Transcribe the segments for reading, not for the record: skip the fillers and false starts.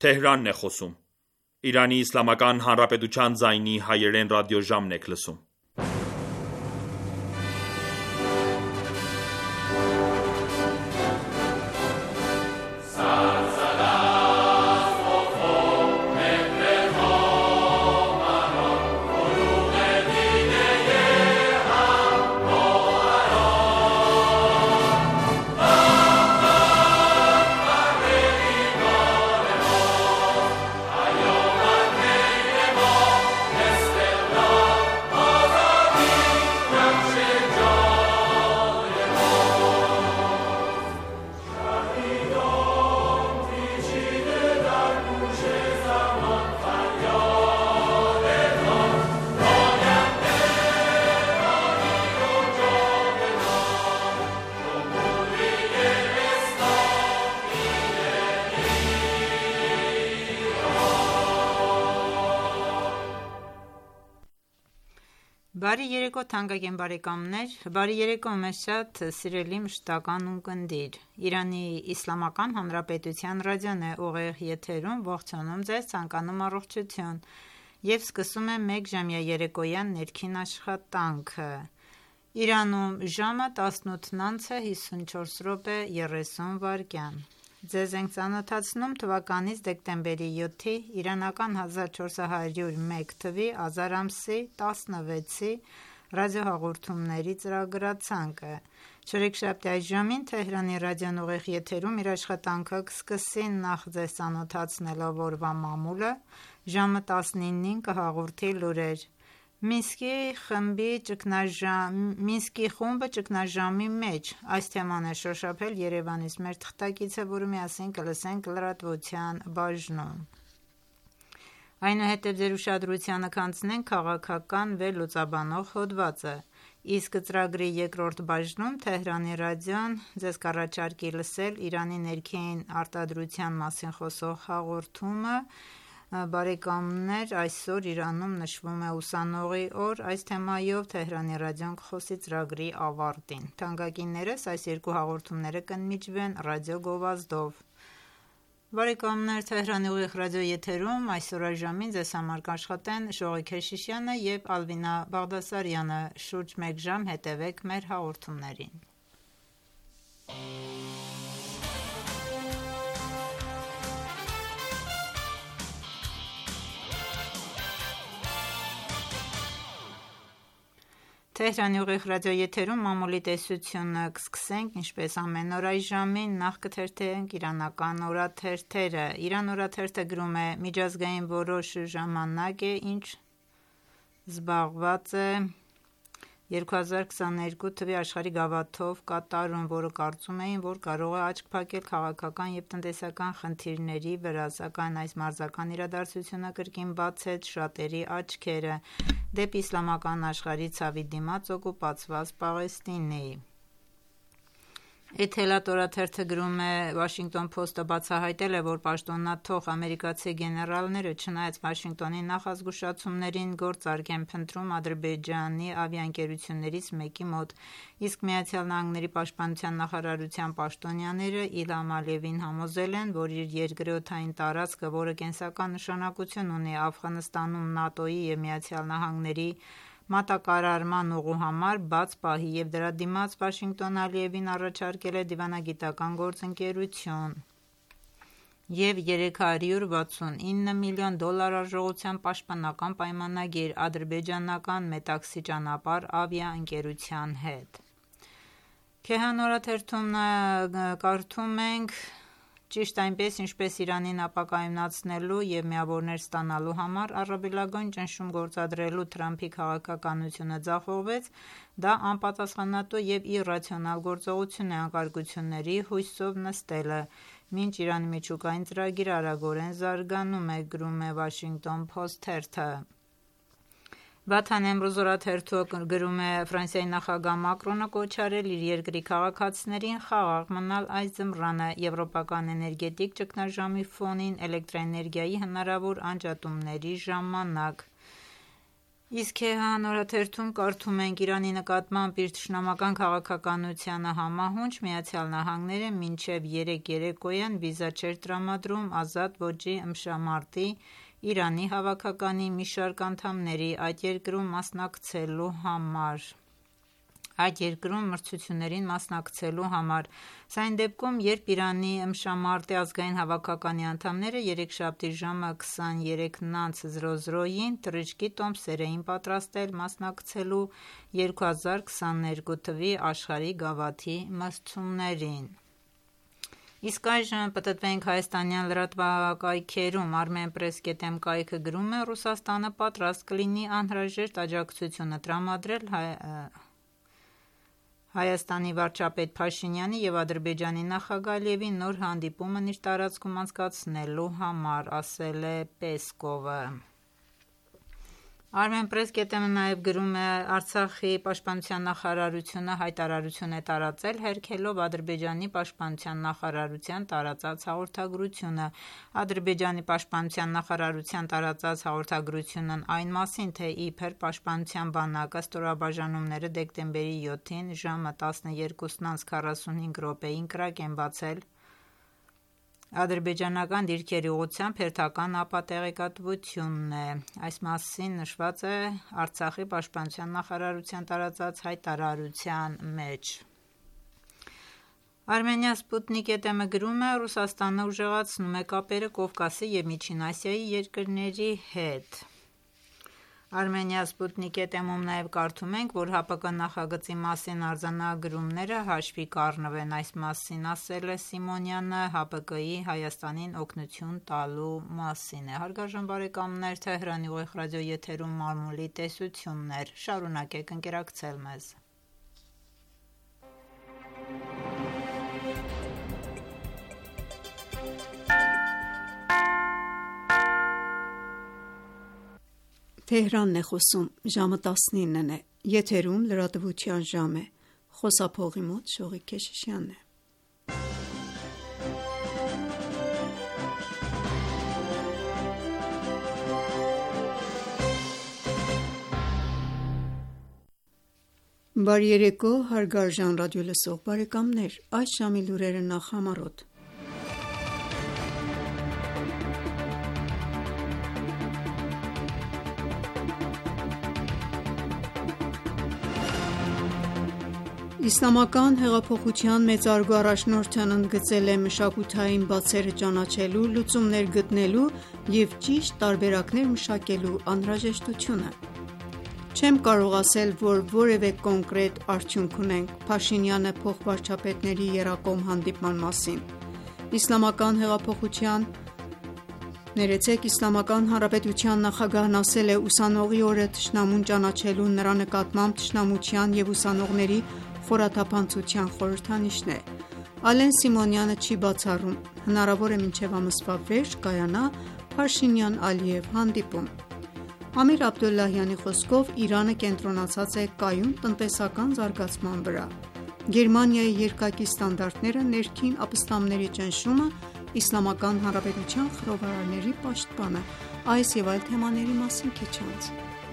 Թեհրանն է խոսում։ Իրանի Իսլամական Հանրապետության ձայնի հայերեն ռադիոժամն եք լսում։ Բարի երեկո թանկագին բարեկամներ, բարի երեկո մեզ շատ սիրելի մշտական ունկնդիր, Իրանի Իսլամական Հանրապետության ռադիոն է ուղիղ եթերում, ողջունում ձեզ, ցանկանում առողջություն և սկսում է մեկ ժամյա երեկոյան ներքին աշխատանքը, Իրանում ժամը 18:54:30 Ձեզ ենք ծանոթացնում թվականից դեկտեմբերի 7-ի իրանական 1401 թվի ազար ամսի 16-ի ռադիոհաղորդումների ծրագրացանկը։ Չորեքշաբթի այս ժամին Թեհրանի ռադիոն ուղիղ եթերում իր աշխատանքը կսկսի նախ ձեզ ծանոթացնելով օրվա մամուլը, ժամը 19-ին կհաղորդի լուրեր։ Մինսկի խումբը ճգնաժամի մեջ, այս թեման է շոշափել Երևանից մեր թղթակիցը, որը միասին կլսենք լրատվության բաժնում։ Այնուհետև ձեր ուշադրությանը կանցնենք քաղաքական վերլուծաբանող հոդվածը, իսկ ծրագրի երկրորդ բաժնում Թեհրանի ռադիոն ձեզ կառաջարկի լսել Իրանի ներքին արտադրության մասին խոսող հաղորդումը, բարեկամներ, այսօր Իրանում նշվում է ուսանողի օր, այս թեմայով Թեհրանի ռադիոն կխոսի ծրագրի ավարտին։ Թանկագիններս, այս երկու հաղորդումները կընդմիջվեն ռադիո գովազդով։ Բարեկամներ, Թեհրանի ուղիղ ռադիո եթերում այսօր այժմին ձեզ համար կաշխատեն Շողիկ Քեշիշյանը և Ալվինա Բաղդասարյանը, շուրջ մեկ ժամ հետևեք մեր հաղորդումներին։ Թեհրանի ուղիղ ռադիո եթերում մամուլի տեսությունը կսկսենք, ինչպես ամեն օր այս ժամին, նախ կթերթենք իրանական օրաթերթերը։ Իրան օրաթերթը գրում է. միջազգային որոշ ժամանակ է, ինչ զբաղված է 2022 թվի աշխարհի գավաթով կատարում, որը կարծում էին, որ կարող է աչք փակել քաղաքական և տնտեսական խնդիրների վրա, սակայն այս մարզական իրադարձությունը կրկին բացեց շատերի աչքերը դեպի իսլամական աշխարհի ցավի դիմաց օկուպացված Պաղեստինի։ Էթելատ օրաթերթը գրում է. Washington Post-ը բացահայտել է, որ պաշտոնաթող ամերիկացի գեներալները, չնայած Վաշինգտոնի նախազգուշացումներին, գործարք են փնտրում Ադրբեջանի ավիաընկերություններից մեկի մոտ, իսկ ԱՄՆ պաշտպանության նախարարության պաշտոնյաները Իլհամ Ալիևին համոզել են, որ իր երկրի օդային տարածքը, որը կենսական նշանակություն ունի Աֆղանստանում ՆԱՏՕ-ի և ԱՄՆ-ի մատակարարման ուղու համար, բաց պահի և դրա դիմաց Վաշինգտոնը Ալիևին առաջարկել է դիվանագիտական գործընկերություն և $369 միլիոն արժողությամբ պաշտպանական պայմանագիր ադրբեջանական Մետաքսի ճանապարհ ավիաընկերության հետ։ Քեհան օրաթերթում կարդում ենք. Ճիշտ այնպես, ինչպես Իրանին ապակայունացնելու և միավորներ ստանալու համար առավելագույն ճնշում գործադրելու Թրամփի քաղաքականությունը ձախողվեց, դա անպատասխանատու և իռացիոնալ գործողություն է անկարգությունների հույսով նստելը, մինչ Իրանի միջուկային ծրագիրը արագորեն զարգանում է, գրում է Washington Post թերթը։ Վաթան Էմրոզ օրաթերթը գրում է. Ֆրանսիայի նախագահ Մակրոնը կոչ արել իր երկրի քաղաքացիներին խաղաղ մնալ այս ձմռանը եվրոպական էներգետիկ ճգնաժամի ֆոնին էլեկտրաէներգիայի հնարավոր անջատումների ժամանակ։ Իսկ հանորաթերթում կարդում ենք Իրանի նկատմամբ իր թշնամական քաղաքականությանը համահունչ ԱՄՆ-ը մինչև 3 երեկոյան վիզա չէր տրամադրում ազատ ոճի ըմբշամարտի Իրանի հավաքականի մի շարք անդամների այդ երկրում մասնակցելու համար, Սա այն դեպքում, երբ Իրանի ըմբշամարտի ազգային հավաքականի անդամները երեքշաբթի ժամը 23:00-ին թռիչքի տոմսեր էին պատրաստել մասնակցելու 2022 թվականի աշխարհի գավաթի մրցումներին։ Իսկ այժմ պտտվենք հայաստանյան լրատվակայքերում։ Armenpress.am կայքը գրում է. Ռուսաստանը պատրաստ կլինի անհրաժեշտ աջակցությունը տրամադրել Հայաստանի վարչապետ Փաշինյանի և Ադրբեջանի նախագահ Ալիևի նոր հանդիպումն իր տարածքում անցկացնելու համար, ասել է Պեսկովը։ Armenpress.am-ը նաև գրում է. Արցախի պաշտպանության նախարարությունը հայտարարություն է տարածել, հերքելով Ադրբեջանի պաշտպանության նախարարության տարածած հաղորդագրությունը։ Ադրբեջանի պաշտպանության նախարարության տարածած հաղորդագրությունն այն մասին, թե իբր պաշտպանության բանակը ստորաբաժանումները դեկտեմբերի 7-ին ժամը 12:45-ին կրակ են բացել ադրբեջանական դիրքերի ուղղությամբ հերթական ապատեղեկատվությունն է։ Այս մասին նշված է Արցախի պաշտպանության նախարարության տարածած հայտարարության մեջ։ Armenia Sputnik.am-ը գրում է. Ռուսաստանը ուժեղացնում է կապերը Կովկասի և Միջին Ասիայի երկրների հետ։ Armenia Sputnik.am-ում նաև կարդում ենք, որ ՀԱՊԿ նախագծի մասին արձանագրումները հաշվի կառնվեն։ Այս մասին ասել է Սիմոնյանը ՀԱՊԿ-ի Հայաստանին օգնություն տալու մասին է։ Հարգարժան բարեկամներ, Թեհրանի ուղիղ ռադիոյի եթերում մամուլի տեսություններ։ Շարունակեք ընկերակցել մեզ։ Թեհրանն է խոսում, ժամը 19-ն է, եթերում լրատվության ժամ է, խոսափողի մոտ Շողիկ Քեշիշյանն է։ Բարի երեկո, հարգարժան ռադիոլսող բարեկամներ, այս ժամի լուրերը նախ համառոտ։ Իսլամական հեղափոխության մեծարգո առաջնորդն ընդգծել է մշակութային բացերը ճանաչելու, լուծումներ գտնելու և ճիշտ տարբերակներ մշակելու անհրաժեշտությունը։ Չեմ կարող ասել, որ որևէ կոնկրետ արդյունք ունենք Փաշինյանը փոխվարչապետների եռակողմ հանդիպման մասին։ Իսլամական Հանրապետության նախագահն ասել է. ուսանողի օրը թշնամուն ճանաչելու, նրա նկատմամբ թշնամության և ուսանողների խորաթափանցության խորհրդանիշն է։ Ալեն Սիմոնյանը չի բացառում, հնարավոր է մինչև ամսվա վերջ կայանա Փաշինյան-Ալիև հանդիպում։ Ամիր Աբդոլլահյանի խոսքով Իրանը կենտրոնացած է կայուն տնտեսական զարգացման վրա։ Գերմանիայի երկակի ստանդարտները, ներքին ապստամբների ճնշումը, Իսլամական Հանրապետության խռովարարների պաշտպանը։ Այս և այլ թեմաների մասին քիչ անց։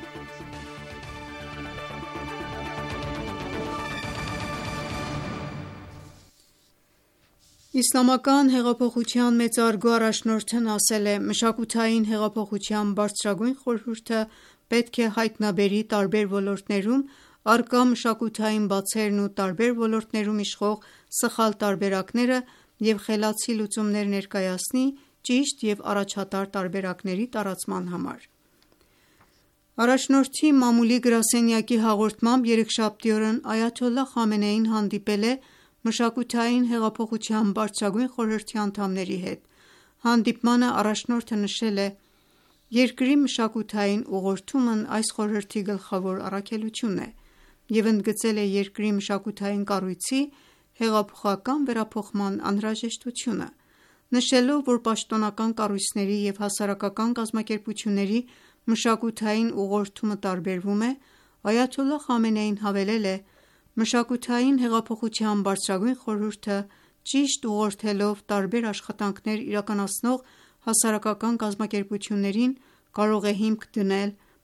Իսլամական հեղափոխության մեծարգո առաջնորդն ասել է. մշակութային հեղափոխության բարձրագույն խորհուրդը պետք է հայտնաբերի տարբեր ոլորտներում առկա մշակութային բացերն ու տարբեր ոլորտներում իշխող սխալ տարբերակները և խելացի լուծումներ ներկայացնի ճիշտ և առաջատար տարբերակների տարածման համար։ Առաջնորդի մամուլի գրասենյակի հաղորդմամբ երեքշաբթի օրն Այաթոլլահ Խամենեին հանդիպել է մշակութային հեղափոխության բարձրագույն խորհրդի անդամների հետ։ Հանդիպմանը առաջնորդը նշել է. երկրի մշակութային ուղղորդումն այս խորհրդի գլխավոր առաքելությունն է և ընդգծել է երկրի մշակութային կառույցի հեղափոխական վերափոխման անհրաժեշտությունը, նշելով, որ պաշտոնական կառույցների և հասարակական կազմակերպությունների մշակութային ուղղորդումը տարբերվում է, Այաթոլլահ Խամենեին հավելել է. մշակութային հեղափոխության բարձրագույն խորհուրդը ճիշտ ուղղորդելով տարբեր աշխատանքներ իրականացնող հասարակական կազմակերպություններին կարող է հիմք դնել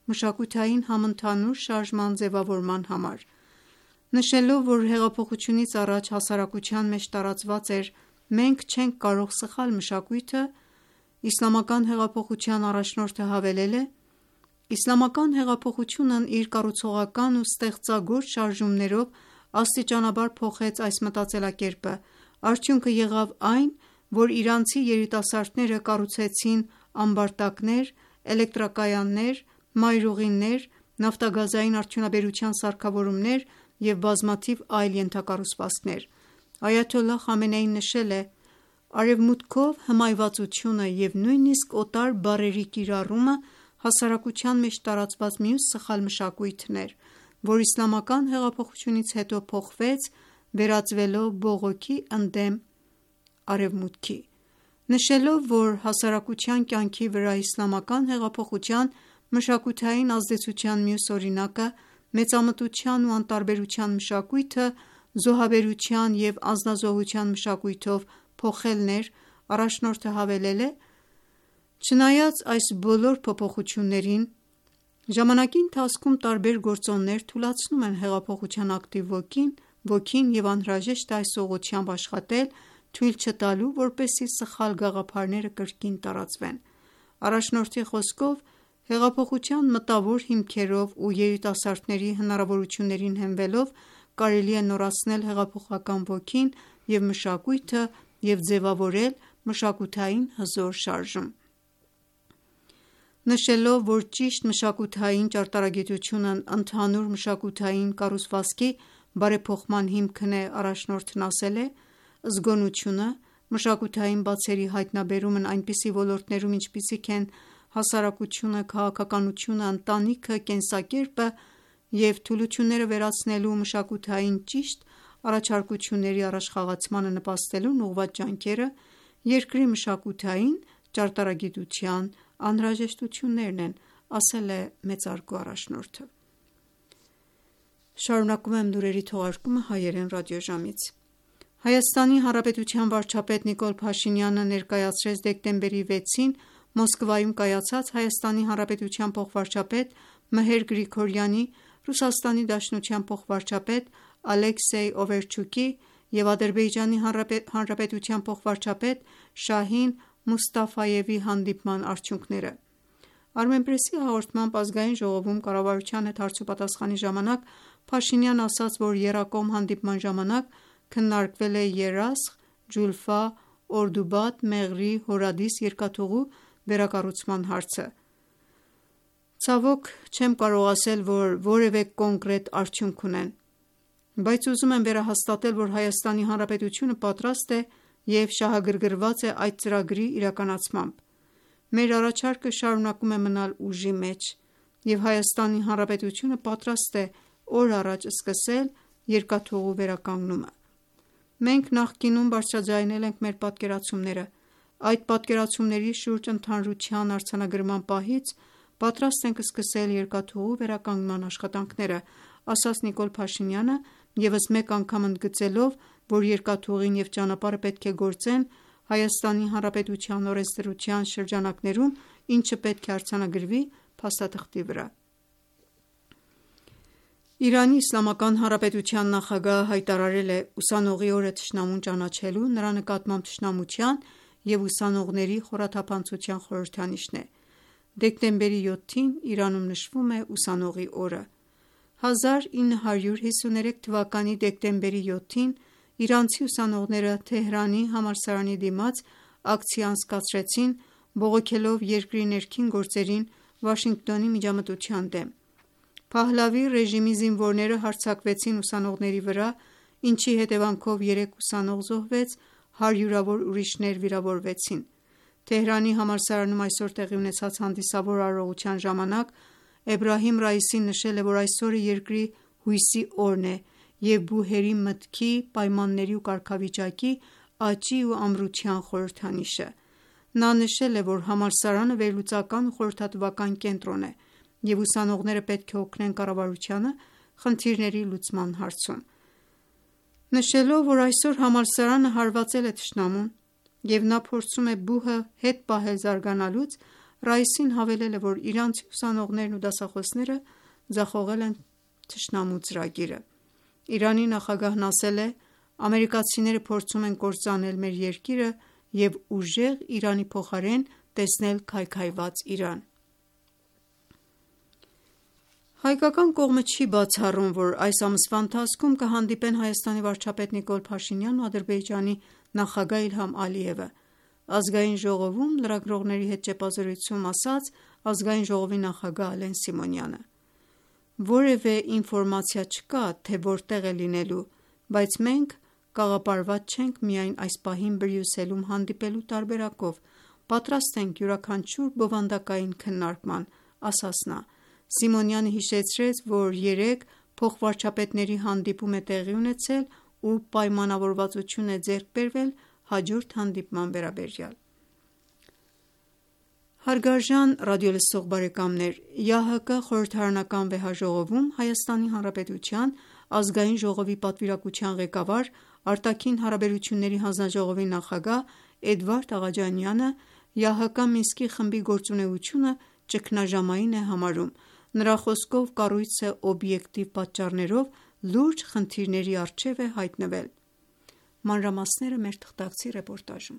մշակութային համընդհանուր շարժման ձևավորման համար: Նշելով, որ հեղափոխությունից առաջ հասարակության մեջ տարածված էր «մենք չենք կարող սխալ» մշակույթը, իսլամական հեղափոխության առաջնորդը հավելել է.«Իսլամական հեղափոխությունն իր կառուցողական ու ստեղծագործ շարժումներով աստիճանաբար փոխեց այս մտածելակերպը: Արդյունքը եղավ այն, որ իրանցի երիտասարդները կառուցեցին ամբարտակներ, էլեկտրակայաններ, մայրուղիներ, նավթագազային արդյունաբերության սարքավորումներ և բազմաթիվ այլ ենթակառուցվածքներ»: Այաթոլլահ Խամենեին նշել է.«Արևմուտքով հմայվածությունը և նույնիսկ օտար բառերի կիրառումը հասարակության մեջ տարածված մյուս սխալ մշակույթն էր, որ իսլամական հեղափոխությունից հետո փոխվեց, վերածվելով բողոքի ընդդեմ Արևմուտքի»: Նշելով, որ հասարակության կյանքի վրա իսլամական հեղափոխության մշակութային ազդեցության մյուս օրինակը մեծամտության ու անտարբերության մշակույթը զոհաբերության և անձնազոհության մշակույթով փոխելն էր, առաջնորդը հավելել է.«Չնայած այս բոլոր փոփոխություններին, ժամանակի ընթացքում տարբեր գործոններ թուլացնում են հեղափոխության ակտիվ ոգին և անհրաժեշտ է այս ուղղությամբ աշխատել, թույլ չտալու, որպեսզի սխալ գաղափարները կրկին տարածվեն»: Առաջնորդի խոսքով, հեղափոխության մտավոր հիմքերով ու երիտասարդների հնարավորություններին հենվելով կարելի է նորացնել հեղափոխական ոգին և մշակույթը և ձևավորել մշակութային հզոր շարժում: Նշելով, որ ճիշտ մշակութային ճարտարագիտությունն ընդհանուր մշակութային կառուցվածքի բարեփոխման հիմքն է, առաջնորդն ասել է.«Զգոնությունը, մշակութային բացերի հայտնաբերումն այնպիսի ոլորտներում, ինչպիսիք են հասարակությունը, քաղաքականությունը, ընտանիքը, կենսակերպը և թուլությունները վերացնելու ու մշակութային ճիշտ առաջարկությունների առաջխաղացմանը նպաստելուն ուղղված ջանքերը, երկրի մշակութային ճարտարագիտության անհրաժեշտություններն են»: Հայաստանի Հանրապետության վարչապետ Նիկոլ Փաշինյանը ներկայացրեց դեկտեմբերի 6-ին Մոսկվայում կայացած Հայաստանի Հանրապետության փոխվարչապետ Մհեր Գրիգորյանի, Ռուսաստանի Դաշնության փոխվարչապետ Ալեքսեյ Օվերչուկի և Ադրբեջանի Հանրապետության փոխվարչապետ Շահին Մուստաֆայևի հանդիպման արդյունքները: Armenpress-ի հաղորդմամբ Ազգային ժողովում կառավարության հետ հարցուպատասխանի ժամանակ Փաշինյանն ասաց, որ եռակողմ հանդիպման ժամանակ քննարկվել է Երասխ, Ջուլֆա, Օրդուբադ, Մեղրի, Հորադիս երկաթուղու վերակառուցման հարցը: Ցավոք, չեմ կարող ասել, որ որևէ կոնկրետ արդյունք ունեն, բայց ուզում եմ վերահաստատել, որ Հայաստանի Հանրապետությունը պատրաստ է և շահագրգռված է այդ ծրագրի իրականացմամբ: Մեր առաջարկը շարունակում է մնալ ուժի մեջ և Հայաստանի Հանրապետությունը պատրաստ է օր առաջ սկսել երկաթուղու վերականգնումը: Մենք նախկինում բարձրաձայնել ենք մեր պատկերացումները: Այդ պատկերացումների շուրջ ընդհանրության արձանագրման պահից պատրաստ ենք սկսել երկաթուղու վերականգնման աշխատանքները, ասաց Նիկոլ Փաշինյանը ևս մեկ անգամ ընդգծելով, որ երկաթուղին և ճանապարհը պետք է գործեն Հայաստանի Հանրապետության օրենսդրության շրջանակներում, ինչը պետք է արձանագրվի փաստաթղթի վրա: Իրանի Իսլամական Հանրապետության նախագահը հայտարարել է ուսանողի օրը թշնամուն ճանաչելու, նրա նկատմամբ թշնամության և ուսանողների խորաթափանցության խորհրդանիշն է: Դեկտեմբերի 7-ին Իրանում նշվում է ուսանողի օրը: 1953 թվականի դեկտեմբերի 7-ին իրանցի ուսանողները Թեհրանի համալսարանի դիմաց ակցիա անցկացրեցին, բողոքելով երկրի ներքին գործերին Վաշինգտոնի միջամտության դեմ: Փահլավի ռեժիմի զինվորները հարձակվեցին ուսանողների վրա, ինչի հետևանքով 3 ուսանող զոհվեց, հարյուրավոր ուրիշներ վիրավորվեցին: Թեհրանի համալսարանում այսօր տեղի ունեցած հանդիսավոր արարողության ժամանակ Էբրահիմ Ռայիսին նշել է, որ այսօրը երկրի հույսի օրն է և բուհերի մտքի, պայմանների ու կարգավիճակի աճի ու ամրության խորհրդանիշը: Նա նշել է, որ համալսարանը վերլուծական ու խորհրդատվական կենտրոն է և ուսանողները պետք է օգնեն կառավարությանը խնդիրների լուծման հարցում: Նշելով, որ այսօր համալսարանը հարվածել է թշնամուն և նա փորձում է բուհը հետ պահել զարգանալուց, Ռայիսին հավելել է, որ իրանցի ուսանողներն ու դասախոսները ձախողել են թշնամու ծրագիրը։ Իրանի նախագահն ասել է. «Ամերիկացիները փորձում են կործանել մեր երկիրը և ուժեղ Իրանի փոխարեն տեսնել քայքայված Իրան»։ Հայկական կողմը չի բացառում, որ այս ամսվա ընթացքում կհանդիպեն Հայաստանի վարչապետ Նիկոլ Փաշինյանն ու Ադրբեջանի նախագահ Իլհամ Ալիևը։ Ազգային ժողովում լրագրողների հետ ճեպազրույցում ասաց Ազգային ժողովի նախագահ Ալեն Սիմոնյանը։ «Որևէ ինֆորմացիա չկա, թե որտեղ է լինելու, բայց մենք կաղապարված չենք միայն այս պահին Բրյուսելում հանդիպելու տարբերակով, պատրաստ ենք յուրաքանչյուր բովանդակային քննարկման», ասաց նա։ Սիմոնյանը հիշեցրեց, որ երեկ փոխվարչապետների հանդիպում է տեղի ունեցել ու պայմանավորվածություն է ձեռք բերվել հաջորդ հանդիպման վերաբերյալ։ Հարգարժան ռադիոլսող բարեկամներ, ՀՀԿ խորհրդարանական վեհաժողովում Հայաստանի Հանրապետության Ազգային ժողովի պատվիրակության ղեկավար, Արտաքին հարաբերությունների հանձնաժողովի նախագահ Էդվարդ Աղաջանյանը ՀՀԿ Մինսկի խմբի գործունեությունը ճգնաժամային է համարում։ Նրա խոսքով կառույցը օբյեկտիվ պատճառներով լուրջ խնդիրների առջև է հայտնվել։ Մանրամասները մեր թղթակցի ռեպորտաժում։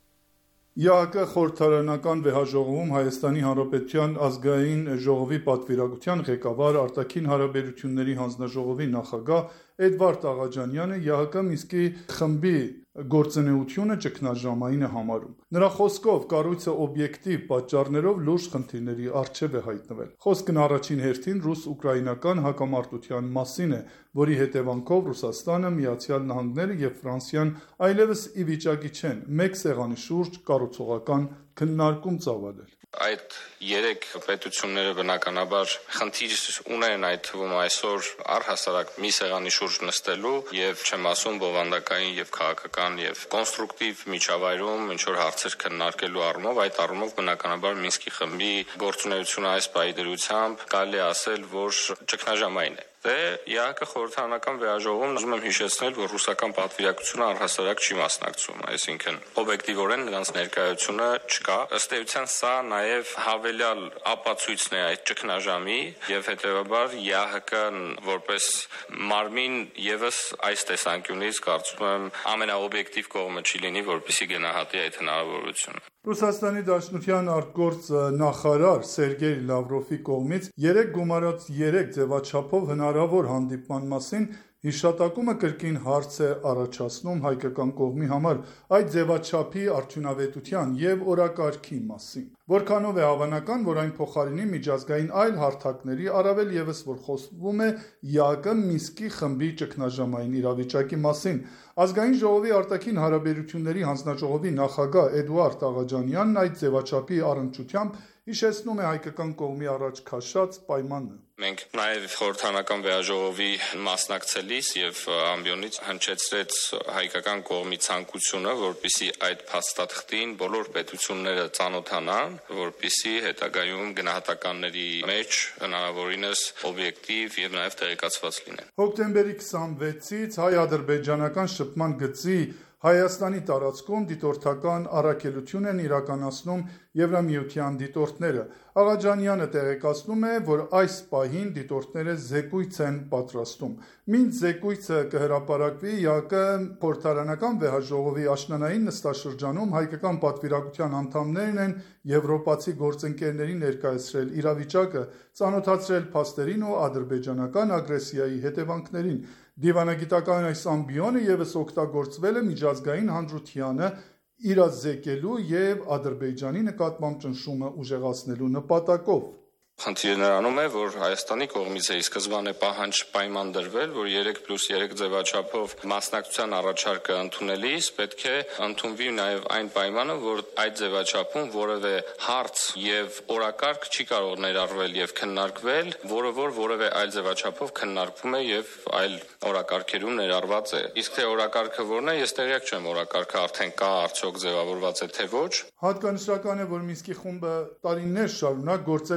ՀՀԿ խորհրդարանական վեհաժողովում Հայաստանի Հանրապետության Ազգային ժողովի պատվիրակության ղեկավար, Արտաքին հարաբերությունների հանձնաժողովի նախագահ Էդվարդ Աղաջանյանը ՀՀԿ Մինսկի խմբի գործունեությունը ճգնաժամային է համարում։ Նրա խոսքով կառույցը օբյեկտիվ պատճառներով լուրջ խնդիրների առջև է հայտնվել։ Խոսքն առաջին հերթին ռուս-ուկրաինական հակամարտության մասին է, որի հետևանքով Ռուսաստանը, Միացյալ Նահանգները և Ֆրանսիան այլևս ի վիճակի չեն մեկ սեղանի շուրջ կառուցողական քննարկում ծավալել։ Այդ երեք պետությունները բնականաբար խնդիր ունեն, այդ թվում այսօր առհասարակ մի սեղանի շուրջ նստելու եւ չեմ ասում բովանդակային եւ քաղաքական եւ կոնստրուկտիվ միջավայրում ինչ որ հարցեր քննարկելու առումով, այդ առումով բնականաբար Մինսկի խմբի գործունեությունը այս պահի դրությամբ կարելի է ասել, որ ճգնաժամային է։ ՀՀԿ խորհրդարանական վեհաժողովում ուզում եմ հիշեցնել, որ ռուսական պատվիրակությունը առհասարակ չի մասնակցում, այսինքն օբյեկտիվորեն նրանց ներկայությունը չկա։ Ըստ էության սա նաև հավելյալ ապացույցն է այդ ճգնաժամի եւ հետեւաբար ՀՀԿ-ն որպես մարմին եւս այս տեսանկյունից կարծում եմ ամենաօբյեկտիվ կողմը չի լինի, որպեսզի գնահատի այդ հնարավորությունը։ Ռուսաստանի Դաշնության արտգործ նախարար Սերգեյ Լավրովի կողմից երեկ գումարած 3 ձևաչափով հնարավոր հանդիպման մասին հիշատակումը կրկին հարց է առաջացնում հայկական կողմի համար այդ ձևաչափի արդյունավետության և օրակարգի մասին։ Որքանով է հավանական, որ այն փոխարինի միջազգային այլ հարթակների, առավել ևս որ խոսվում է ՀՀԿ Մինսկի խմբի ճգնաժամային իրավիճակի մասին։ Ազգային ժողովի արտաքին հարաբերությունների հանձնաժողովի նախագահ Էդուարդ Աղաջանյանն այդ ձևաչափի առնչությամբ հիշեցնում է հայկական կողմի առաջ քաշած պայմանը։ Մենք նաև խորհրդարանական վեհաժողովի մասնակցելիս եւ ամբիոնից հնչեցրեց հայկական կողմի ցանկությունը, որպեսզի այդ փաստաթղթին բոլոր պետությունները ծանոթանան, որպեսզի հետագայում գնահատականների մեջ հնարավորինս օբյեկտիվ եւ նաև տեղեկացված լինեն։ Հոկտեմբերի 26-ից հայ-ադրբեջանական շփման գծի Հայաստանի տարածքում դիտորդական առաքելություն են իրականացնում Եվրամիության դիտորդները։ Աղաջանյանը տեղեկացնում է, որ այս պահին դիտորդները զեկույց են պատրաստում։ Մինչ զեկույցը կհրապարակվի, ՀՀԿ խորհրդարանական վեհաժողովի աշնանային նստաշրջանում հայկական պատվիրակության անդամներն են եվրոպացի գործընկերներին ներկայացրել իրավիճակը, ծանոթացրել փաստերին ու ադրբեջանական ագրեսիայի հետևանքներին։ Դիվանագիտական այս ամբիոնը ևս օգտագործվել է միջազգային հանրությանը իրազեկելու եւ Ադրբեջանի նկատմամբ ճնշումը ուժեղացնելու նպատակով։ Խնդիրը նրանում է, որ Հայաստանի կողմից է ի սկզբանե պահանջ պայմանավորվել, որ 3+3 ձևաչափով մասնակցության առաջարկը ընդունելիս պետք է ընդունվի նաև այն պայմանը, որ այդ ձևաչափում որևէ հարց եւ օրակարգ չի կարող ներառվել եւ քննարկվել, որը որևէ այլ ձևաչափով քննարկվում է եւ այլ օրակարգերում ներառված է։ Իսկ թե օրակարգը որն է, ես տեղյակ չեմ, օրակարգը արդեն կա, արդյոք ձևավորված է թե ոչ։ Հատկանշական է, որ Մինսկի խումբը տարիներ շարունակ գործել է ՀՀԿ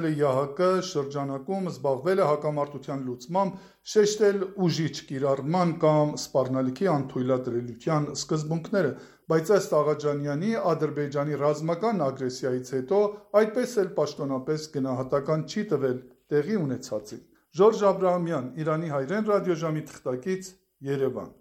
ՀՀԿ շրջանակում զբաղվել է հակամարտության լուծմամբ, շեշտել ուժիչ կիրառման կամ սպառնալիքի անթույլատրելիության սկզբունքները, բայց ըստ Աղաջանյանի Ադրբեջանի ռազմական ագրեսիայից հետո այդպես էլ պաշտոնապես գնահատական չի տվել տեղի ունեցածին։ Ժորժ Աբրահամյան, Իրանի հայրեն ռադիոժամի թղթակից, Երևան։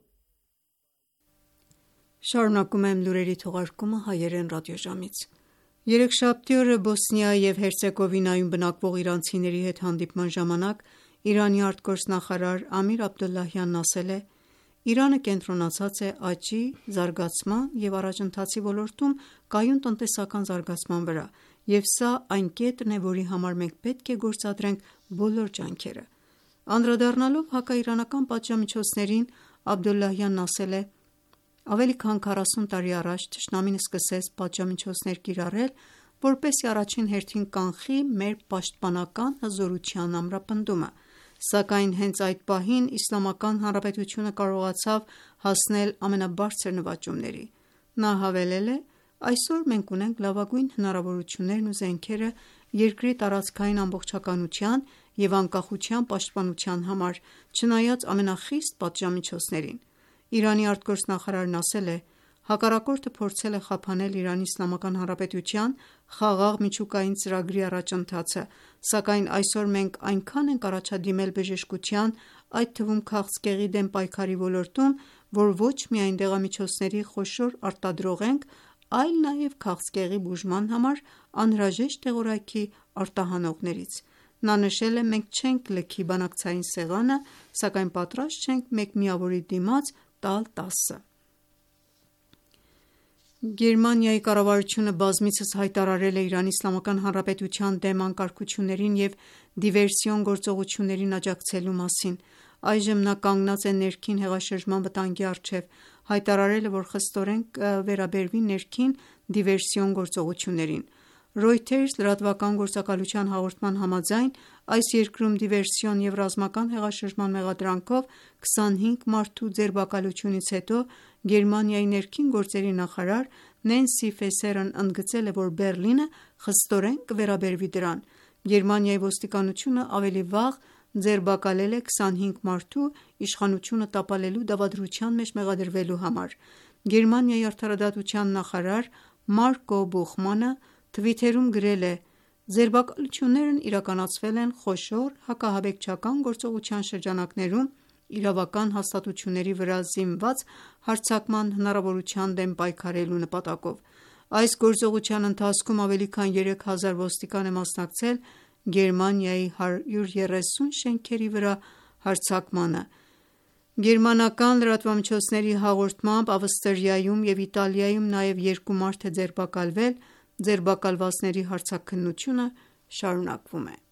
Շարունակում եմ լուրերի թողարկումը հայերեն ռադիոժամից։ Երեքշաբթի օրը Բոսնիա և Հերցեգովինայում բնակվող իրանցիների հետ հանդիպման ժամանակ Իրանի արտգործնախարար Ամիր Աբդոլլահյանն ասել է. «Իրանը կենտրոնացած է աճի, զարգացման և առաջընթացի ոլորտում կայուն տնտեսական զարգացման վրա, և սա այն կետն է, որի համար մենք պետք է գործադրենք բոլոր ջանքերը»։ Անդրադառնալով հակաիրանական պատժամիջոցներին, Աբդոլլահյանն ասել է. «Ավելի քան 40 տարի առաջ թշնամին սկսեց պատժամիջոցներ կիրառել, որպեսզի առաջին հերթին կանխի մեր պաշտպանական հզորության ամրապնդումը, սակայն հենց այդ պահին Իսլամական Հանրապետությունը կարողացավ հասնել ամենաբարձր նվաճումների»։ Նա հավելել է. «Այսօր մենք ունենք լավագույն հնարավորություններն ու զենքերը երկրի տարածքային ամբողջականության և անկախության պաշտպանության համար, չնայած ամենախիստ պատժամիջոցներին»։ Իրանի արտգործնախարարն ասել է. «Հակառակորդը փորձել է խափանել Իրանի Իսլամական Հանրապետության խաղաղ միջուկային ծրագրի առաջընթացը, սակայն այսօր մենք այնքան ենք առաջադիմել բժշկության, այդ թվում քաղցկեղի դեմ պայքարի ոլորտում, որ ոչ միայն դեղամիջոցների խոշոր արտադրող ենք, այլ նաև քաղցկեղի բուժման համար անհրաժեշտ տեղորայքի արտահանողներից»։ Նա նշել է. «Մենք չենք լքի բանակցային սեղանը, սակայն պատրաստ չենք մեկ միավորի դիմաց տալ 10»։ Գերմանիայի կառավարությունը բազմիցս հայտարարել է Իրանի Իսլամական Հանրապետության դեմ անկարգություններին և դիվերսիոն գործողություններին աջակցելու մասին։ Այժմ նա կանգնած է ներքին հեղաշրջման վտանգի առջև, հայտարարել է, որ խստորեն կվերաբերվի ներքին դիվերսիոն գործողություններին։ Reuters լրատվական գործակալության հաղորդման համաձայն, այս երկրում դիվերսիոն և ռազմական հեղաշրջման մեղադրանքով 25 մարդու ձերբակալությունից հետո Գերմանիայի ներքին գործերի նախարար Նենսի Ֆեսերն ընդգծել է, որ Բեռլինը խստորեն կվերաբերվի դրան։ Գերմանիայի ոստիկանությունը ավելի վաղ ձերբակալել է 25 մարդու իշխանությունը տապալելու դավադրության մեջ մեղադրվելու համար։ Գերմանիայի արդարադատության նախարար Մարկո Բուխմանը Թվիթերում գրել է. «Ձերբակալություններն իրականացվել են խոշոր հակահաբեկչական գործողության շրջանակներում իրավական հաստատությունների վրա զինված հարձակման հնարավորության դեմ պայքարելու նպատակով։ Այս գործողության ընթացքում ավելի քան 3000 ոստիկան է մասնակցել Գերմանիայի 130 շենքերի վրա հարձակմանը»։ Գերմանական լրատվամիջոցների հաղորդմամբ Ավստրիայում և Իտալիայում նաև 2 մարդ է ձերբակալվել։ Ձերբակալվածների հարցաքննությունը շարունակվում է։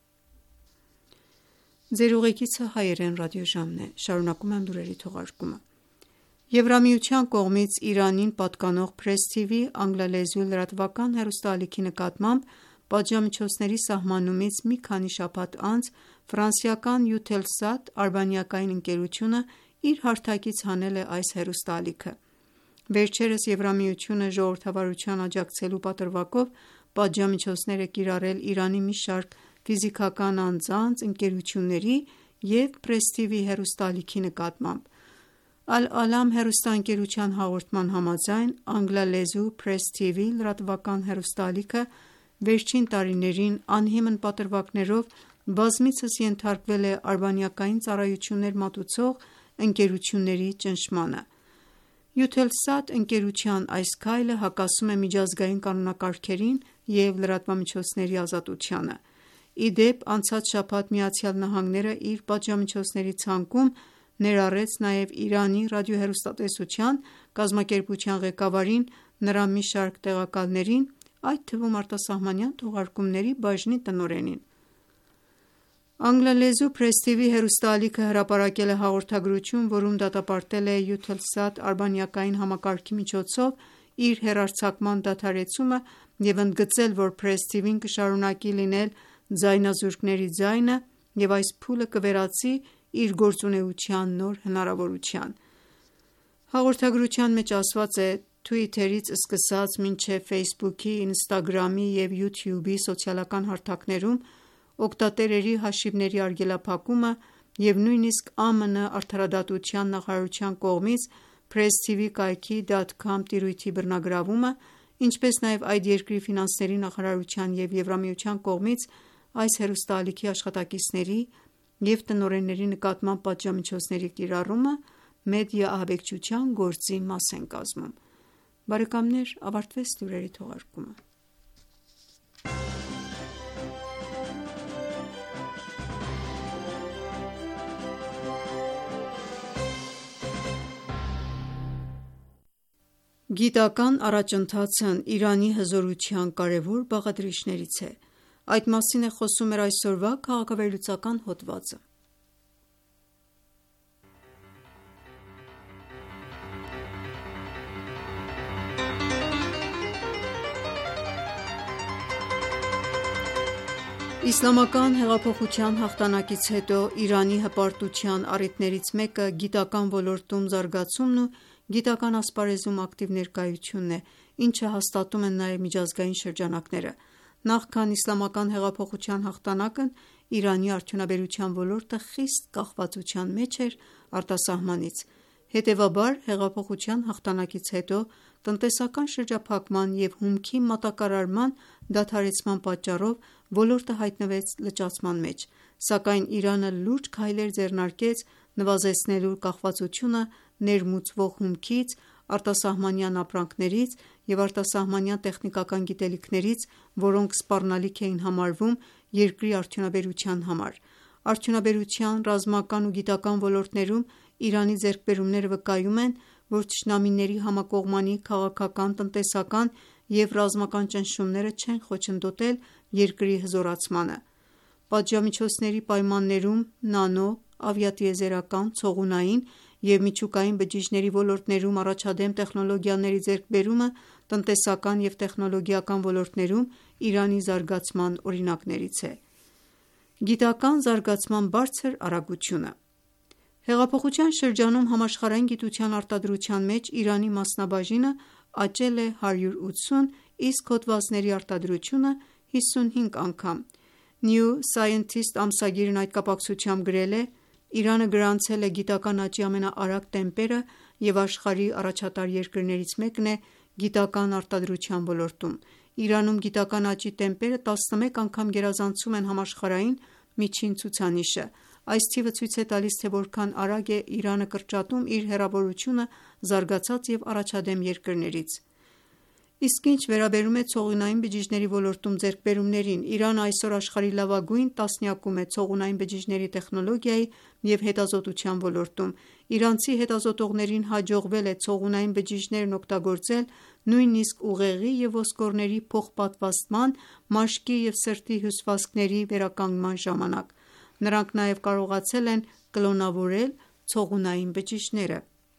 Եվրամիության կողմից Իրանին պատկանող Press TV անգլալեզու լրատվական հեռուստաալիքի նկատմամբ պատժամիջոցների սահմանումից մի քանի շաբաթ անց ֆրանսիական Eutelsat արբանյակային ընկերությունը իր հարթակից հանել է այս հեռուստաալիքը։ Վերջերս Եվրամիությունը ժողովրդավարության աջակցելու պատրվակով պատժամիջոցներ է կիրառել Իրանի մի շարք ֆիզիկական անձանց, ընկերությունների և Press TV հեռուստաալիքի նկատմամբ։ Al-Alam հեռուստաընկերության հաղորդման համաձայն, անգլալեզու Press TV լրատվական հեռուստաալիքը վերջին տարիներին անհիմն պատրվակներով բազմիցս ենթարկվել է արբանյակային ծառայություններ մատուցող ընկերությունների ճնշմանը։ Eutelsat ընկերության այս քայլը հակասում է միջազգային կանոնակարգերին և լրատվամիջոցների ազատությանը։ Ի դեպ, անցած շաբաթ ԱՄՆ-ն իր պատժամիջոցների ցանկում ներառեց նաև Իրանի ռադիոհեռուստատեսության կազմակերպության ղեկավարին, նրա մի շարք տեղակալներին, այդ թվում արտասահմանյան թողարկումների բաժնի տնօրենին։ Անգլալեզու Press TV հեռուստաալիքը հրապարակել է հաղորդագրություն, որում դատապարտել է Eutelsat արբանյակային համակարգի միջոցով իր հեռարձակման դադարեցումը և ընդգծել, որ Press TV-ն կշարունակի լինել ձայնազուրկների ձայնը և այս փուլը կվերածի իր գործունեության նոր հնարավորության։ Հաղորդագրության մեջ ասված է. Twitter-ից սկսած մինչև Facebook-ի, Instagram-ի և YouTube-ի սոցիալական հարթակներում օգտատերերի հաշիվների արգելափակումը և նույնիսկ ԱՄՆ Արդարադատության նախարարության կողմից PressTV.com տիրույթի բռնագրավումը, ինչպես նաև այդ երկրի ֆինանսների նախարարության և Եվրամիության կողմից այս հեռուստաալիքի աշխատակիցների և տնօրենների նկատմամբ պատժամիջոցների կիրառումը մեդիա ահաբեկչության գործի մաս են կազմում: Ավարտվեց լուրերի թողարկումը: Գիտական առաջընթացն Իրանի հզորության կարևոր բաղադրիչներից է: Այդ մասին է խոսում մեր այսօրվա քաղաքավերլուծական հոդվածը: Իսլամական հեղափոխության հաղթանակից հետո Իրանի հպարտության առիթներից մեկը գիտական ոլորտում զարգացումն ու գիտական ասպարեզում ակտիվ ներկայությունն է, ինչը հաստատում են նաև միջազգային շրջանակները: Նախքան Իսլամական հեղափոխության հաղթանակն Իրանի արդյունաբերության ոլորտը խիստ կախվածության մեջ էր արտասահմանից: Հետևաբար հեղափոխության հաղթանակից հետո տնտեսական շրջափակման և հումքի մատակարարման դադարեցման պատճառով ոլորտը հայտնվեց լճացման մեջ: Սակայն Իրանը լուրջ քայլեր ձեռնարկեց նվազեցնելու կախվածությունը ներմուծվող հումքից, արտասահմանյան ապրանքներից և արտասահմանյան տեխնիկական գիտելիքներից, որոնք սպառնալիք էին համարվում երկրի արդյունաբերության համար: Արդյունաբերության, ռազմական ու գիտական ոլորտներում Իրանի ձեռքբերումները վկայում են, որ թշնամիների համակողմանի քաղաքական, տնտեսական և ռազմական ճնշումները չեն խոչընդոտել երկրի հզորացմանը: Պատժամիջոցների պայմաններում նանո, ավիատիեզերական, ցողունային և միջուկային բջիջների ոլորտներում առաջադեմ տեխնոլոգիաների ձեռքբերումը տնտեսական և տեխնոլոգիական ոլորտներում Իրանի զարգացման օրինակներից է: Գիտական զարգացման բարձր արագությունը Հեղափոխության շրջանում համաշխարհային գիտության արտադրության մեջ Իրանի մասնաբաժինը աճել է 180, իսկ հոդվածների արտադրությունը՝ 55 անգամ: New Scientist ամսագիրն այդ կապակցությամբ գրել է. «Իրանը գրանցել է գիտական աճի ամենաարագ տեմպերը և աշխարհի առաջատար երկրներից մեկն է գիտական արտադրության ոլորտում: Իրանում գիտական աճի տեմպերը 11 անգամ գերազանցում են համաշխարհային միջին ցուցանիշը: Այս թիվը ցույց է տալիս, թե որքան արագ է Իրանը կրճատում իր հեռավորությունը զարգացած և առաջադեմ երկրներից: Իսկ ինչ վերաբերում է ցողունային բջիջների ոլորտում ձեռքբերումներին, Իրանը այսօր աշխարհի լավագույն տասնյակում է ցողունային բջիջների տեխնոլոգիայի և հետազոտության ոլորտում: Իրանցի հետազոտողներին հաջողվել է ցողունային բջիջներն օգտագործել նույնիսկ ուղեղի և ոսկորների փոխպատվաստման, մաշկի և սրտի հյուսվածքների վերականգնման ժամանակ: Նրանք նաև կարողացել են կլոնավորել ցողունային բջիջները»: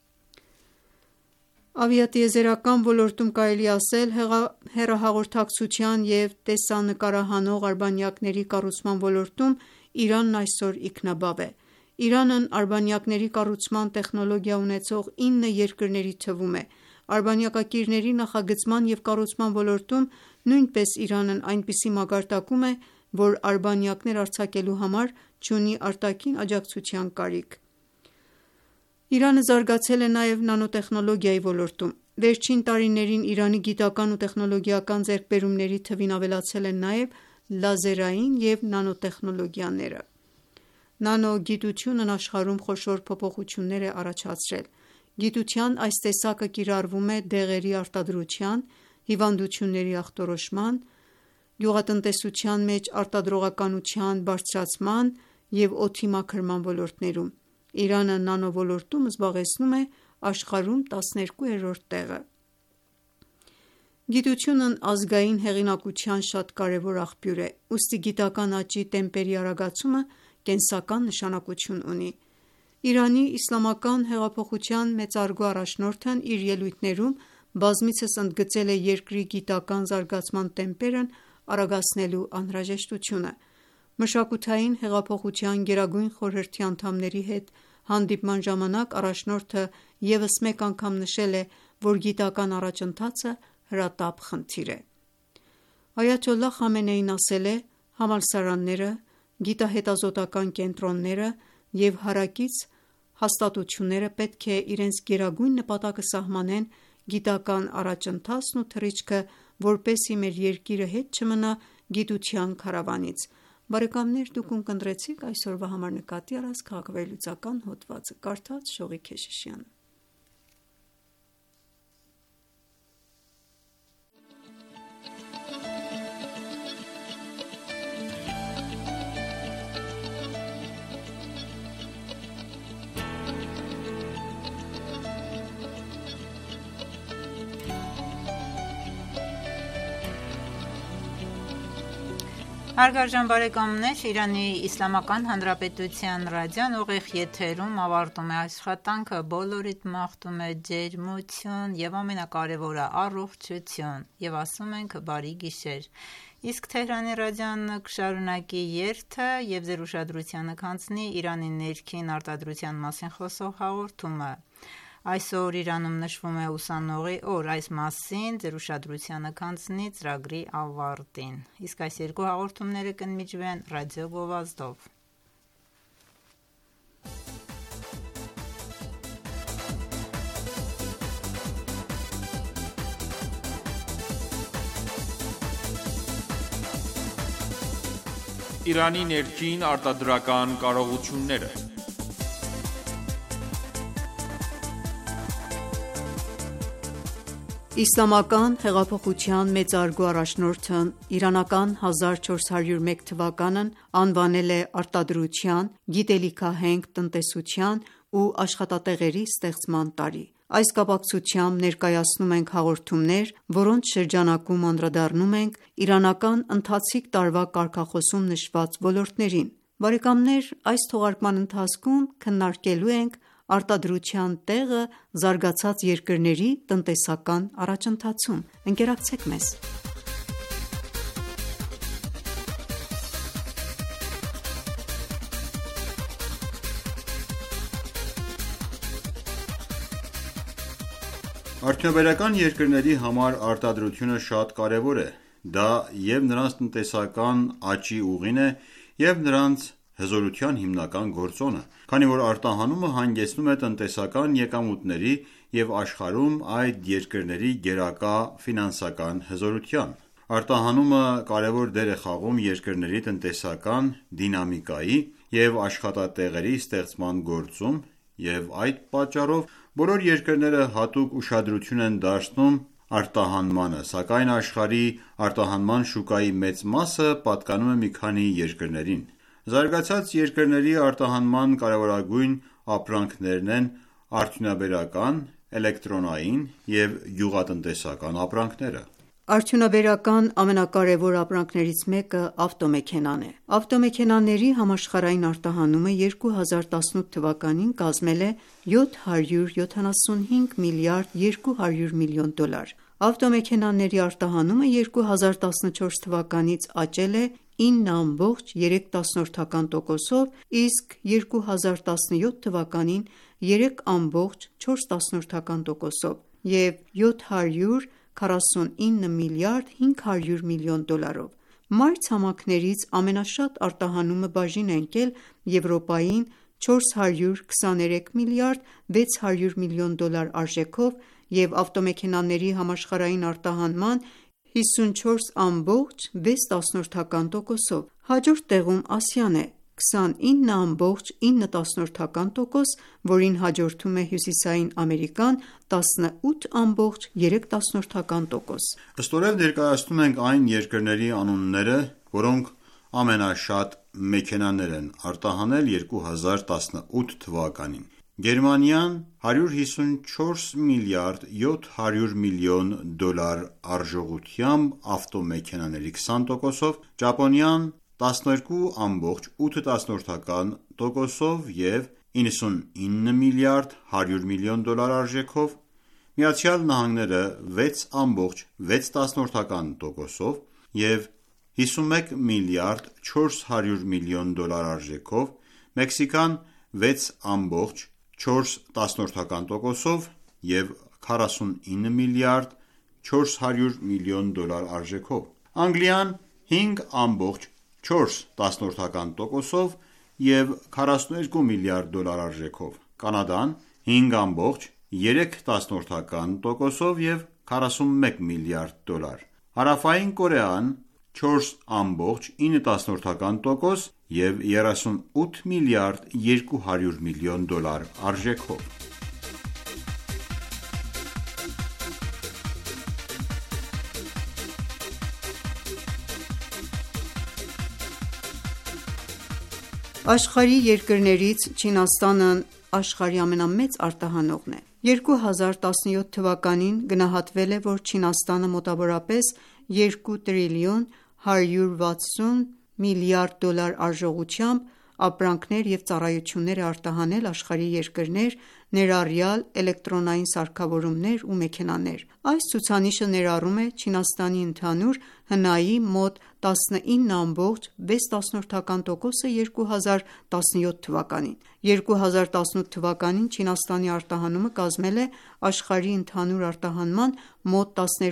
Ավիատիեզերական ոլորտում կարելի է ասել հեռահաղորդակցության և տեսանկարահանող արբանյակների կառուցման ոլորտում Իրանն այսօր ինքնաբավ է: Իրանն արբանյակների կառուցման տեխնոլոգիա ունեցող 9 երկրների թվում է: Արբանյակակիրների նախագծման և կառուցման ոլորտում նույնպես Իրանն այնպիսի մակարդակում է, որ արբանյակներ արձակելու համար չունի արտաքին աջակցության կարիք: Իրանը զարգացել է նաև նանոտեխնոլոգիայի ոլորտում: Վերջին տարիներին Իրանի գիտական ու տեխնոլոգիական ձեռքբերումների թվին ավելացել են նաև լազերային և նանոտեխնոլոգիաները: Նանոգիտությունն աշխարհում խոշոր փոփոխություններ է առաջացրել: Գիտության այս տեսակը կիրառվում է դեղերի արտադրության, հիվանդությունների ախտորոշման, գյուղատնտեսության մեջ արտադրողականության բարձրացման և օդի մաքրման ոլորտներում: Իրանը նանո ոլորտում զբաղեցնում է աշխարհում 12-րդ տեղը: Գիտությունն ազգային հեղինակության շատ կարևոր աղբյուր է, ուստի գիտական աճի տեմպերի արագացումը կենսական նշանակություն ունի: Իրանի իսլամական հեղափոխության մեծարգո առաջնորդն իր ելույթներում բազմիցս ընդգծել է երկրի գիտական զարգացման տեմպերն արագացնելու անհրաժեշտությունը: Մշակութային հեղափոխության գերագույն խորհրդի անդամների հետ հանդիպման ժամանակ առաջնորդը ևս մեկ անգամ նշել է, որ գիտական առաջընթացը հրատապ խնդիր է: Այաթոլլահ Խամենեին ասել է. Համալսարանները, գիտահետազոտական կենտրոնները և հարակից հաստատությունները պետք է իրենց գերագույն նպատակը սահմանեն գիտական առաջընթացն ու թռիչքը, որպեսզի մեր երկիրը հետ չմնա գիտության քարավանից։ Բարեկամներ, դուք ունկնդրեցիք այսօրվա համար նկատի առած քաղաքավարի հոդվածը, կարդաց Շողիկ Քեշիշյանը։ Հարգարժան բարեկամներ, Իրանի Իսլամական Հանրապետության ռադիոն ուղիղ եթերում ավարտում է աշխատանքը, բոլորիդ մաղթում է ջերմություն և ամենակարևորը առողջություն և ասում ենք բարի գիշեր։ Իսկ Թեհրանի ռադիոն կշարունակի երթը և ձեր ուշադրությանը կանցնի Իրանի ներքին արտադրության մասին խոսող հաղորդումը։ Այսօր Իրանում նշվում է ուսանողի օր, այս մասին ձեր ուշադրությանը կանցնի ծրագրի ավարտին։ Իսկ այս երկու հաղորդումները կընդմիջվեն ռադիո գովազդով։ Իրանի ներքին արտադրական կարողությունները։ Իսլամական հեղափոխության մեծարգո առաջնորդն իրանական 1401 թվականն անվանել է արտադրության, գիտելիքահենք տնտեսության ու աշխատատեղերի ստեղծման տարի։ Այս կապակցությամբ ներկայացնում ենք հաղորդումներ, որոնց շրջանակում անդրադառնում ենք իրանական ընթացիկ տարվա կարգախոսում նշված ոլորտներին։ Բարեկամներ, այս թողարկման ընթացքում քննարկելու ենք արտադրության տեղը զարգացած երկրների տնտեսական առաջընթացում։ Ընկերակցեք մեզ։ Արդյունաբերական երկրների համար արտադրությունը շատ կարևոր է։ Դա և նրանց տնտեսական աճի ուղին է, և նրանց հզորության հիմնական գործոնը, քանի որ արտահանումը հանգեցնում է տնտեսական եկամուտների և աշխարհում այդ երկրների գերակա ֆինանսական հզորության։ Արտահանումը կարևոր դեր է խաղում երկրների տնտեսական դինամիկայի և աշխատատեղերի ստեղծման գործում, և այդ պատճառով բոլոր երկրները հատուկ ուշադրություն են դարձնում արտահանմանը, սակայն աշխարհի արտահանման շուկայի մեծ մասը պատկանում է մի քանի երկրներին։ Զարգացած երկրների արտահանման կարևորագույն ապրանքներն են արդյունաբերական, էլեկտրոնային և գյուղատնտեսական ապրանքները։ Արդյունաբերական ամենակարևոր ապրանքներից մեկը ավտոմեքենան է։ Ավտոմեքենաների համաշխարհային արտահանումը 2018 թվականին կազմել է $775 միլիարդ 200 միլիոն դոլար։ Ավտոմեքենաների արտահանումը 2014 թվականից աճել է 9,3%-ով, իսկ 2017 թվականին 3,4%-ով և 749 միլիարդ 500 միլիոն դոլարով։ Մայրցամաքներից ամենաշատ արտահանումը բաժին է ընկել Եվրոպային 423 միլիարդ 600 միլիոն դոլար արժեքով և ավտոմեքենաների համաշխարհային արտահանման 54,6%-ով։ Հաջորդ տեղում Ասիան է 29,9%, որին հաջորդում է Հյուսիսային Ամերիկան 18,3%։ Ստորև ներկայացնում ենք այն երկրների անունները, որոնք ամենաշատ մեքենաներ են արտահանել 2018 թվականին։ Գերմանիան 154 միլիարդ 700 միլիոն դոլար արժողությամբ ավտոմեքենաների 20%-ով, Ճապոնիան 12,8%-ով և 99 միլիարդ 100 միլիոն դոլար արժեքով, ԱՄՆ-ը 6,6%-ով և 51 միլիարդ 400 միլիոն դոլար արժեքով, Մեքսիկան 6,4%-ով և 49 միլիարդ 400 միլիոն դոլար արժեքով, Անգլիան 4,1%-ով և 42 միլիարդ դոլար արժեքով, Կանադան 5,3%-ով և 41 միլիարդ դոլար, Հարավային Կորեան 4,9% և 38 միլիարդ 200 միլիոն դոլար արժեքով։ Աշխարհի երկրներից Չինաստանն աշխարհի ամենամեծ արտահանողն է։ 2017 թվականին գնահատվել է, որ Չինաստանը մոտավորապես 2 տրիլիոն 160 միլիարդ դոլար արժողությամբ ապրանքներ և ծառայություններ է արտահանել աշխարհի երկրներ, ներառյալ էլեկտրոնային սարքավորումներ ու մեքենաներ։ Այս ցուցանիշը ներառում է Չինաստանի ընդհանուր հնայի մոտ 19,6%-ը 2017 թվականին։ 2018 թվականին Չինաստանի արտահանումը կազմել է աշխարհի ընդհանուր արտահանման մոտ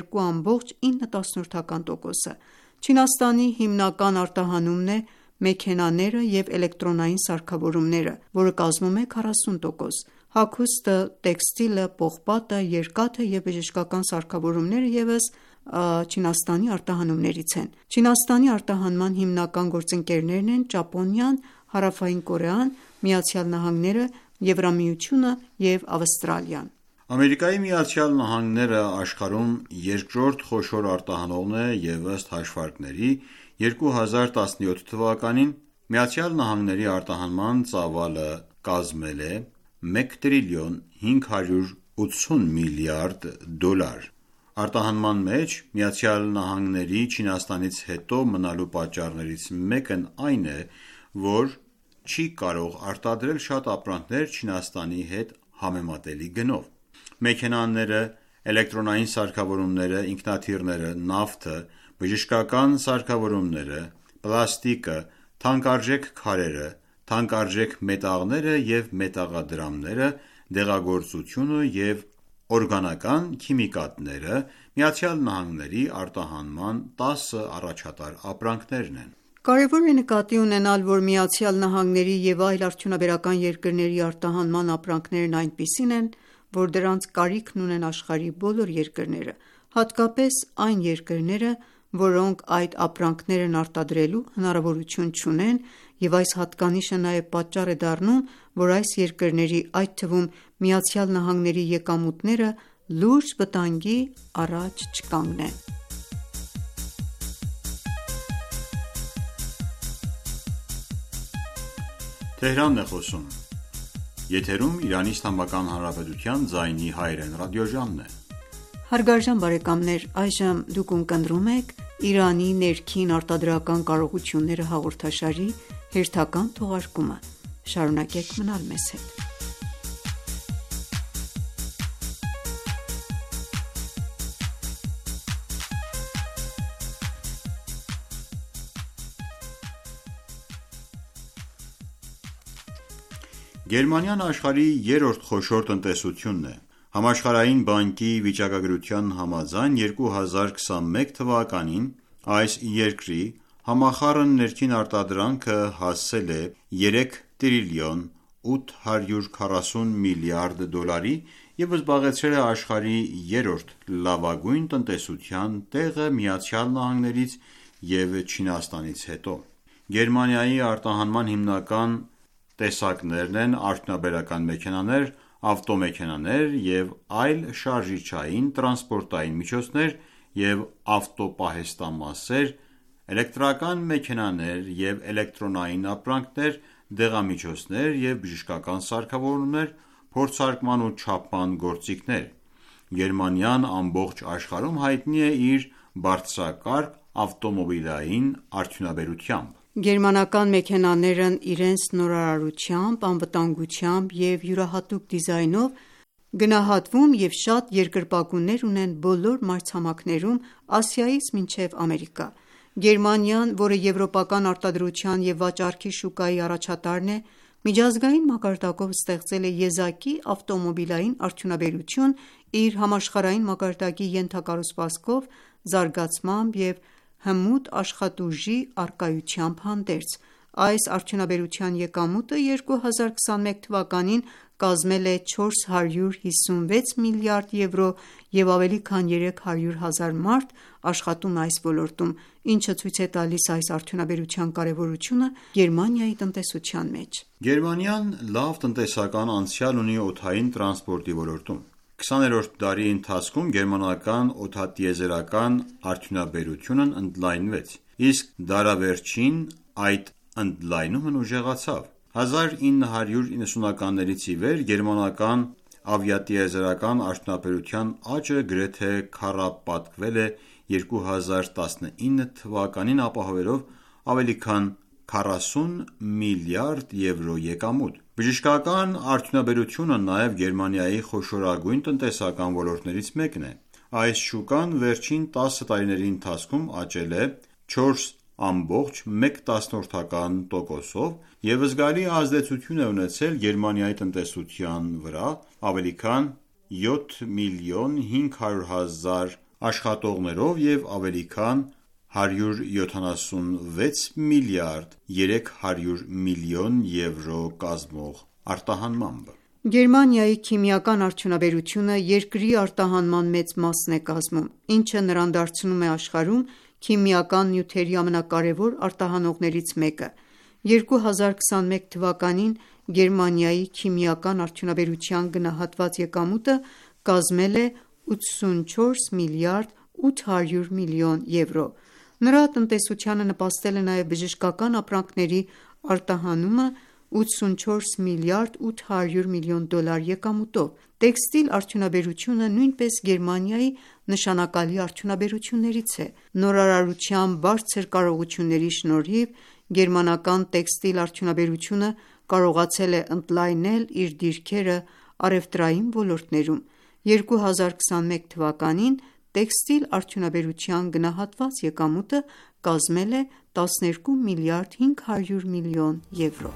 12,9%-ը։ Չինաստանի հիմնական արտահանումն է մեքենաները և էլեկտրոնային սարքավորումները, որը կազմում է 40%։ Հագուստը, տեքստիլը, պողպատը, երկաթը և բժշկական սարքավորումները ևս Չինաստանի արտահանումներից են։ Չինաստանի արտահանման հիմնական գործընկերներն են Ճապոնիան, Հարավային Կորեան, ԱՄՆ-ը, Եվրամիությունը և Ավստրալիան։ ԱՄՆ-ը աշխարհում երկրորդ խոշոր արտահանողն է և ըստ հաշվարկների 2017 թվականին ԱՄՆ-ի արտահանման ծավալը կազմել է 1 տրիլիոն 580 միլիարդ դոլար։ Արտահանման մեջ ԱՄՆ-ի Չինաստանից հետո մնալու պատճառներից մեկն այն է, որ չի կարող արտադրել շատ ապրանքներ Չինաստանի հետ համեմատելի գնով։ Մեքենաները, էլեկտրոնային սարքավորումները, ինքնաթիռները, նավթը, բժշկական սարքավորումները, պլաստիկը, թանկարժեք քարերը, թանկարժեք մետաղները և մետաղադրամները, դեղագործությունը և օրգանական քիմիկատները ԱՄՆ-ի արտահանման 10 առաջատար ապրանքներն են։ Կարևոր է նկատի ունենալ, որ ԱՄՆ-ի և այլ արդյունաբերական երկրների արտահանման ապրանքներն այնպիսին են, որ դրանց կարիքն ունեն աշխարհի բոլոր երկրները, հատկապես այն երկրները, որոնք այդ ապրանքներն արտադրելու հնարավորություն չունեն, և այս հատկանիշը նաև պատճառ է դառնում, որ այս երկրների, այդ թվում ԱՄՆ-ի եկամուտները լուրջ վտանգի առաջ չկանգնեն։ Գերմանիան աշխարհի երրորդ խոշոր տնտեսությունն է։ Համաշխարհային բանկի վիճակագրության համաձայն 2021 թվականին այս երկրի համախառն ներքին արտադրանքը հասել է 3 տրիլիոն 840 միլիարդ դոլարի և զբաղեցրել է աշխարհի երրորդ լավագույն տնտեսության տեղը ԱՄՆ-ից և Չինաստանից հետո։ Գերմանիայի արտահանման հիմնական տեսակներն են արդյունաբերական մեքենաներ, ավտոմեքենաներ և այլ շարժիչային տրանսպորտային միջոցներ և ավտոպահեստամասեր, էլեկտրական մեքենաներ և էլեկտրոնային ապրանքներ, դեղամիջոցներ և բժշկական սարքավորումներ, փորձարկման ու չափման գործիքներ։ Գերմանիան ամբողջ աշխարհում հայտնի է իր բարձրակարգ ավտոմոբիլային արդյունաբերությամբ։ Գերմանական մեքենաներն իրենց նորարարությամբ, անվտանգությամբ և յուրահատուկ դիզայնով գնահատվում և շատ երկրպագուներ ունեն բոլոր մայրցամաքներում Ասիայից մինչև Ամերիկա։ Գերմանիան, որը եվրոպական արտադրության և վաճառքի շուկայի առաջատարն է, միջազգային մակարդակով ստեղծել է եզակի ավտոմոբիլային արդյունաբերություն իր համաշխարհային մակարդակի ենթակառուցվածքով, զարգացմամբ և հմուտ աշխատուժի առկայությամբ հանդերձ: Այս արդյունաբերության եկամուտը 2021 թվականին կազմել է 456 միլիարդ եվրո և ավելի քան 300 հազար մարդ աշխատում է այս ոլորտում, ինչը ցույց է տալիս այս արդյունաբերության կարևորությունը Գերմանիայի տնտեսության մեջ: Գերմանիան լավ տնտեսական անցյալ ունի օդային տրանսպորտի ոլորտում: 20-րդ դարի ընթացքում գերմանական օդատիեզերական արդյունաբերությունն ընդլայնվեց, իսկ դարավերջին այդ ընդլայնումն ուժեղացավ: 1990-ականներից ի վեր գերմանական ավիատիեզերական արդյունաբերության աճը գրեթե քառապատկվել է 2019 թվականին ապահովելով ավելի քան 40 միլիարդ եվրո եկամուտ: Բժշկական արդյունաբերությունը նաև Գերմանիայի խոշորագույն տնտեսական ոլորտներից մեկն է: Այս շուկան վերջին 10 տարիների ընթացքում աճել է 4,1%-ով և զգալի ազդեցություն է ունեցել Գերմանիայի տնտեսության վրա ավելի քան 7 միլիոն 500 հազար աշխատողներով և ավելի քան 176 միլիարդ 300 միլիոն եվրո կազմող արտահանմամբ: Գերմանիայի քիմիական արդյունաբերությունը երկրի արտահանման մեծ մասն է կազմում, ինչը նրան դարձնում է աշխարհում քիմիական նյութերի ամենակարևոր արտահանողներից մեկը: 2021 թվականին Գերմանիայի քիմիական արդյունաբերության գնահատված եկամուտը կազմել է 84 միլիարդ 800 միլիոն եվրո: Նրա տնտեսությանը նպաստել է նաև բժշկական ապրանքների արտահանումը 84 միլիարդ 800 միլիոն դոլար եկամուտով: Տեքստիլ արդյունաբերությունը նույնպես Գերմանիայի նշանակալի արդյունաբերություններից է: Նորարարության բարձր կարողությունների շնորհիվ գերմանական տեքստիլ արդյունաբերությունը կարողացել է ընդլայնել իր դիրքերը առևտրային ոլորտներում: 2021 թվականին տեքստիլ արդյունաբերության գնահատված եկամուտը կազմել է 12 միլիարդ 500 միլիոն եվրո: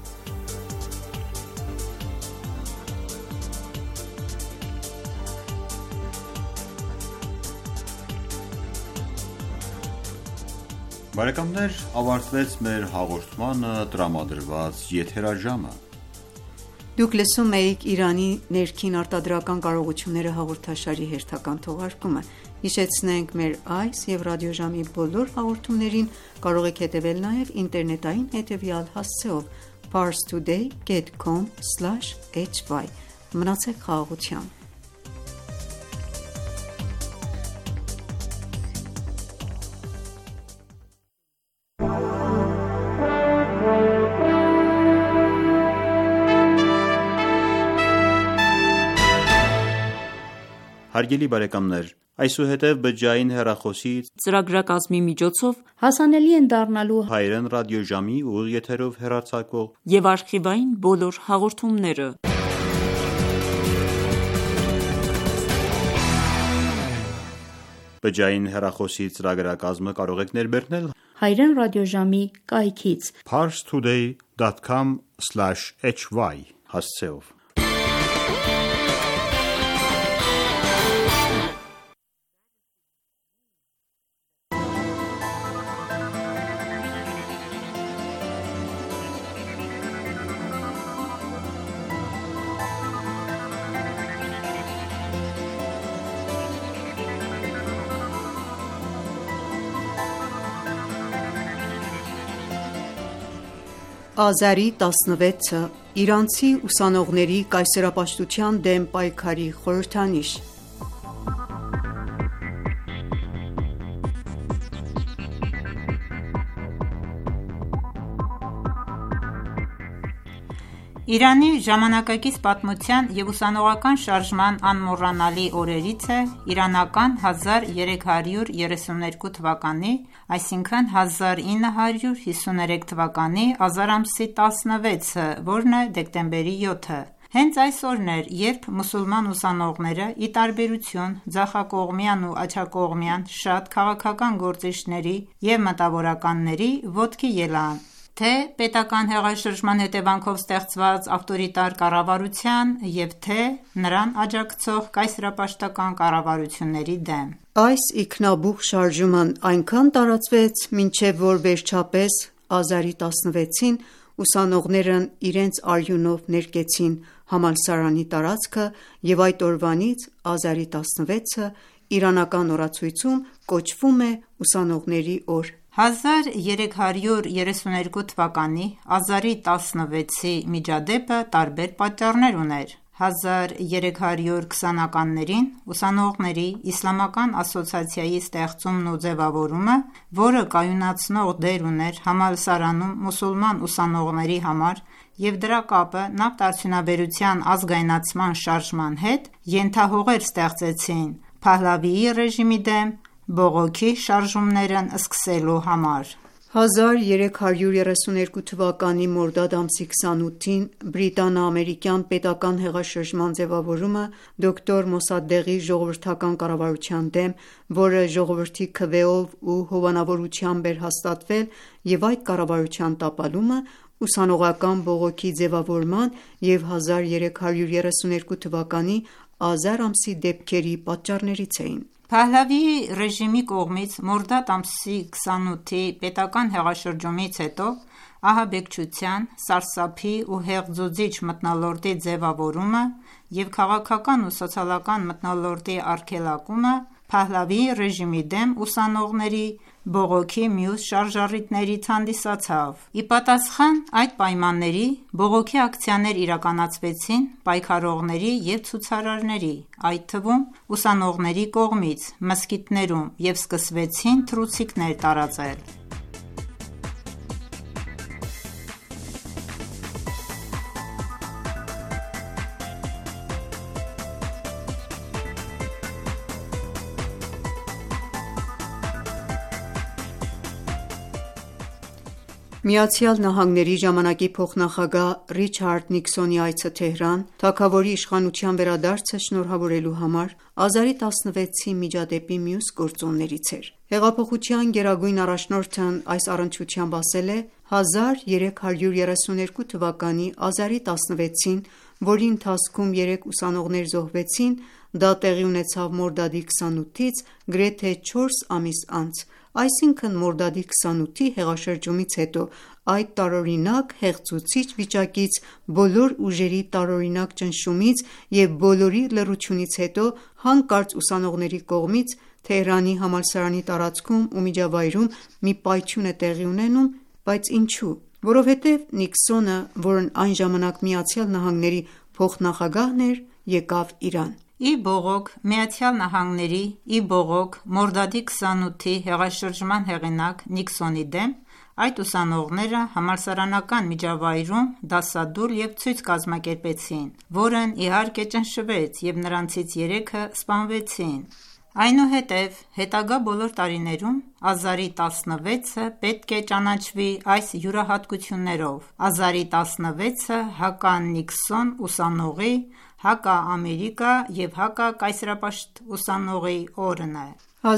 Ավարտվեց մեր հաղորդմանը տրամադրված եթերաժամը: Դուք լսում էիք «Իրանի ներքին արտադրական կարողությունները» հաղորդաշարի հերթական թողարկումը: Հիշեցնենք մեր այս և ռադիոժամի բոլոր հաղորդումներին կարող եք հետևել նաև ինտերնետային հետևյալ հասցեով parstoday.com/hy: Մնացեք խաղաղությամբ: Հարգելի բարեկամներ, այսուհետև բջջային հեռախոսի ծրագրակազմի միջոցով հասանելի են դառնալու հայերեն ռադիոժամի ուղիղ եթերով հեռարձակվող և արխիվային բոլոր հաղորդումները: Բջջային հեռախոսի ծրագրակազմը կարող եք ներբեռնել հայերեն ռադիոժամի կայքից parstoday.com/hy հասցեով: Ազարի 16-ը իրանցի ուսանողների կայսերապաշտության դեմ պայքարի խորհրդանիշ: Իրանի ժամանակակից պատմության և ուսանողական շարժման անմոռանալի օրերից է իրանական 1332 թվականի, այսինքն 1953 թվականի ազար ամսի 16-ը, որն է դեկտեմբերի 7-ը: Հենց այս օրն էր, երբ մուսուլման ուսանողները, ի տարբերություն ձախակողմյան ու աջակողմյան շատ քաղաքական գործիչների և մտավորականների, ոտքի ելան թե պետական հեղաշրջման հետևանքով ստեղծված ավտորիտար կառավարության և թե նրան աջակցող կայսերապաշտական կառավարությունների դեմ։ Այս ինքնաբուխ շարժումն այնքան տարածվեց, մինչև որ վերջապես ազարի 16-ին ուսանողներն իրենց արյունով ներկեցին համալսարանի տարածքը և այդ օրվանից ազարի 16-ը իրանական օրացույցում կոչվում է ուսանողների օր։ 1332 թվականի ազարի 16-ի միջադեպը տարբեր պատճառներ ուներ։ 1320-ականներին ուսանողների իսլամական ասոցիացիայի ստեղծումն ու ձևավորումը, որը կայունացնող դեր ուներ համալսարանում մուսուլման ուսանողների համար և դրա կապը նավթարդյունաբերության ազգայնացման շարժման հետ, ենթահողեր ստեղծեցին Փահլավիի ռեժիմի դեմ բողոքի շարժումներն սկսելու համար։ 1332 թվականի մորդադ ամսի 28-ին բրիտանա-ամերիկյան պետական հեղաշրջման ձևավորումը դոկտոր Մոսադեղի ժողովրդական կառավարության դեմ, որը ժողովրդի քվեով ու հովանավորությամբ էր հաստատվել, և այդ կառավարության տապալումը ուսանողական բողոքի ձևավորման և 1332 թվականի ազար ամսի դեպքերի պատճառներից էին։ Փահլավիի ռեժիմի կողմից մորդադ ամսի 28-ի պետական հեղաշրջումից հետո ահաբեկչության, սարսափի ու հեղձուցիչ մթնոլորտի ձևավորումը և քաղաքական ու սոցիալական մթնոլորտի արգելակումը Փահլավիի ռեժիմի դեմ ուսանողների բողոքի մյուս շարժառիթներից հանդիսացավ։ Ի պատասխան այդ պայմանների, բողոքի ակցիաներ իրականացվեցին պայքարողների և ցուցարարների, այդ թվում ուսանողների կողմից մզկիթներում և սկսվեցին թռուցիկներ տարածել։ ԱՄՆ-ի ժամանակի փոխնախագահ Ռիչարդ Նիքսոնի այցը Թեհրան, թագավորի իշխանության վերադարձը շնորհավորելու համար, ազարի 16-ի միջադեպի մյուս գործոններից էր։ Հեղափոխության գերագույն առաջնորդն այս առնչությամբ ասել է. 1332 թվականի ազարի 16-ին, որի ընթացքում 3 ուսանողներ զոհվեցին, դա տեղի ունեցավ մորդադի 28-ից գրեթե 4 ամիս անց, այսինքն մորդադի 28-ի հեղաշրջումից հետո, այդ տարօրինակ հեղձուցիչ վիճակից, բոլոր ուժերի տարօրինակ ճնշումից և բոլորի լռությունից հետո, հանկարծ ուսանողների կողմից Թեհրանի համալսարանի տարածքում ու միջավայրում մի պայթյուն է տեղի ունենում, բայց ինչու։ Որովհետև Նիքսոնը, որն այն ժամանակ ԱՄՆ-ի փոխնախագահն էր, եկավ Իրան։ Ի բողոք ԱՄՆ-ի, ի բողոք մորդադի 28-ի հեղաշրջման հեղինակ Նիքսոնի դեմ, այդ ուսանողները համալսարանական միջավայրում դասադուլ և ցույց կազմակերպեցին, որն իհարկե ճնշվեց և նրանցից 3-ը սպանվեցին։ Այնուհետև հետագա բոլոր տարիներում ազարի 16-ը պետք է ճանաչվի այս յուրահատկություններով։ Ազարի 16-ը հակա-Նիքսոն ուսանողի, հակա-Ամերիկա և հակա-կայսերապաշտ ուսանողի օրն է։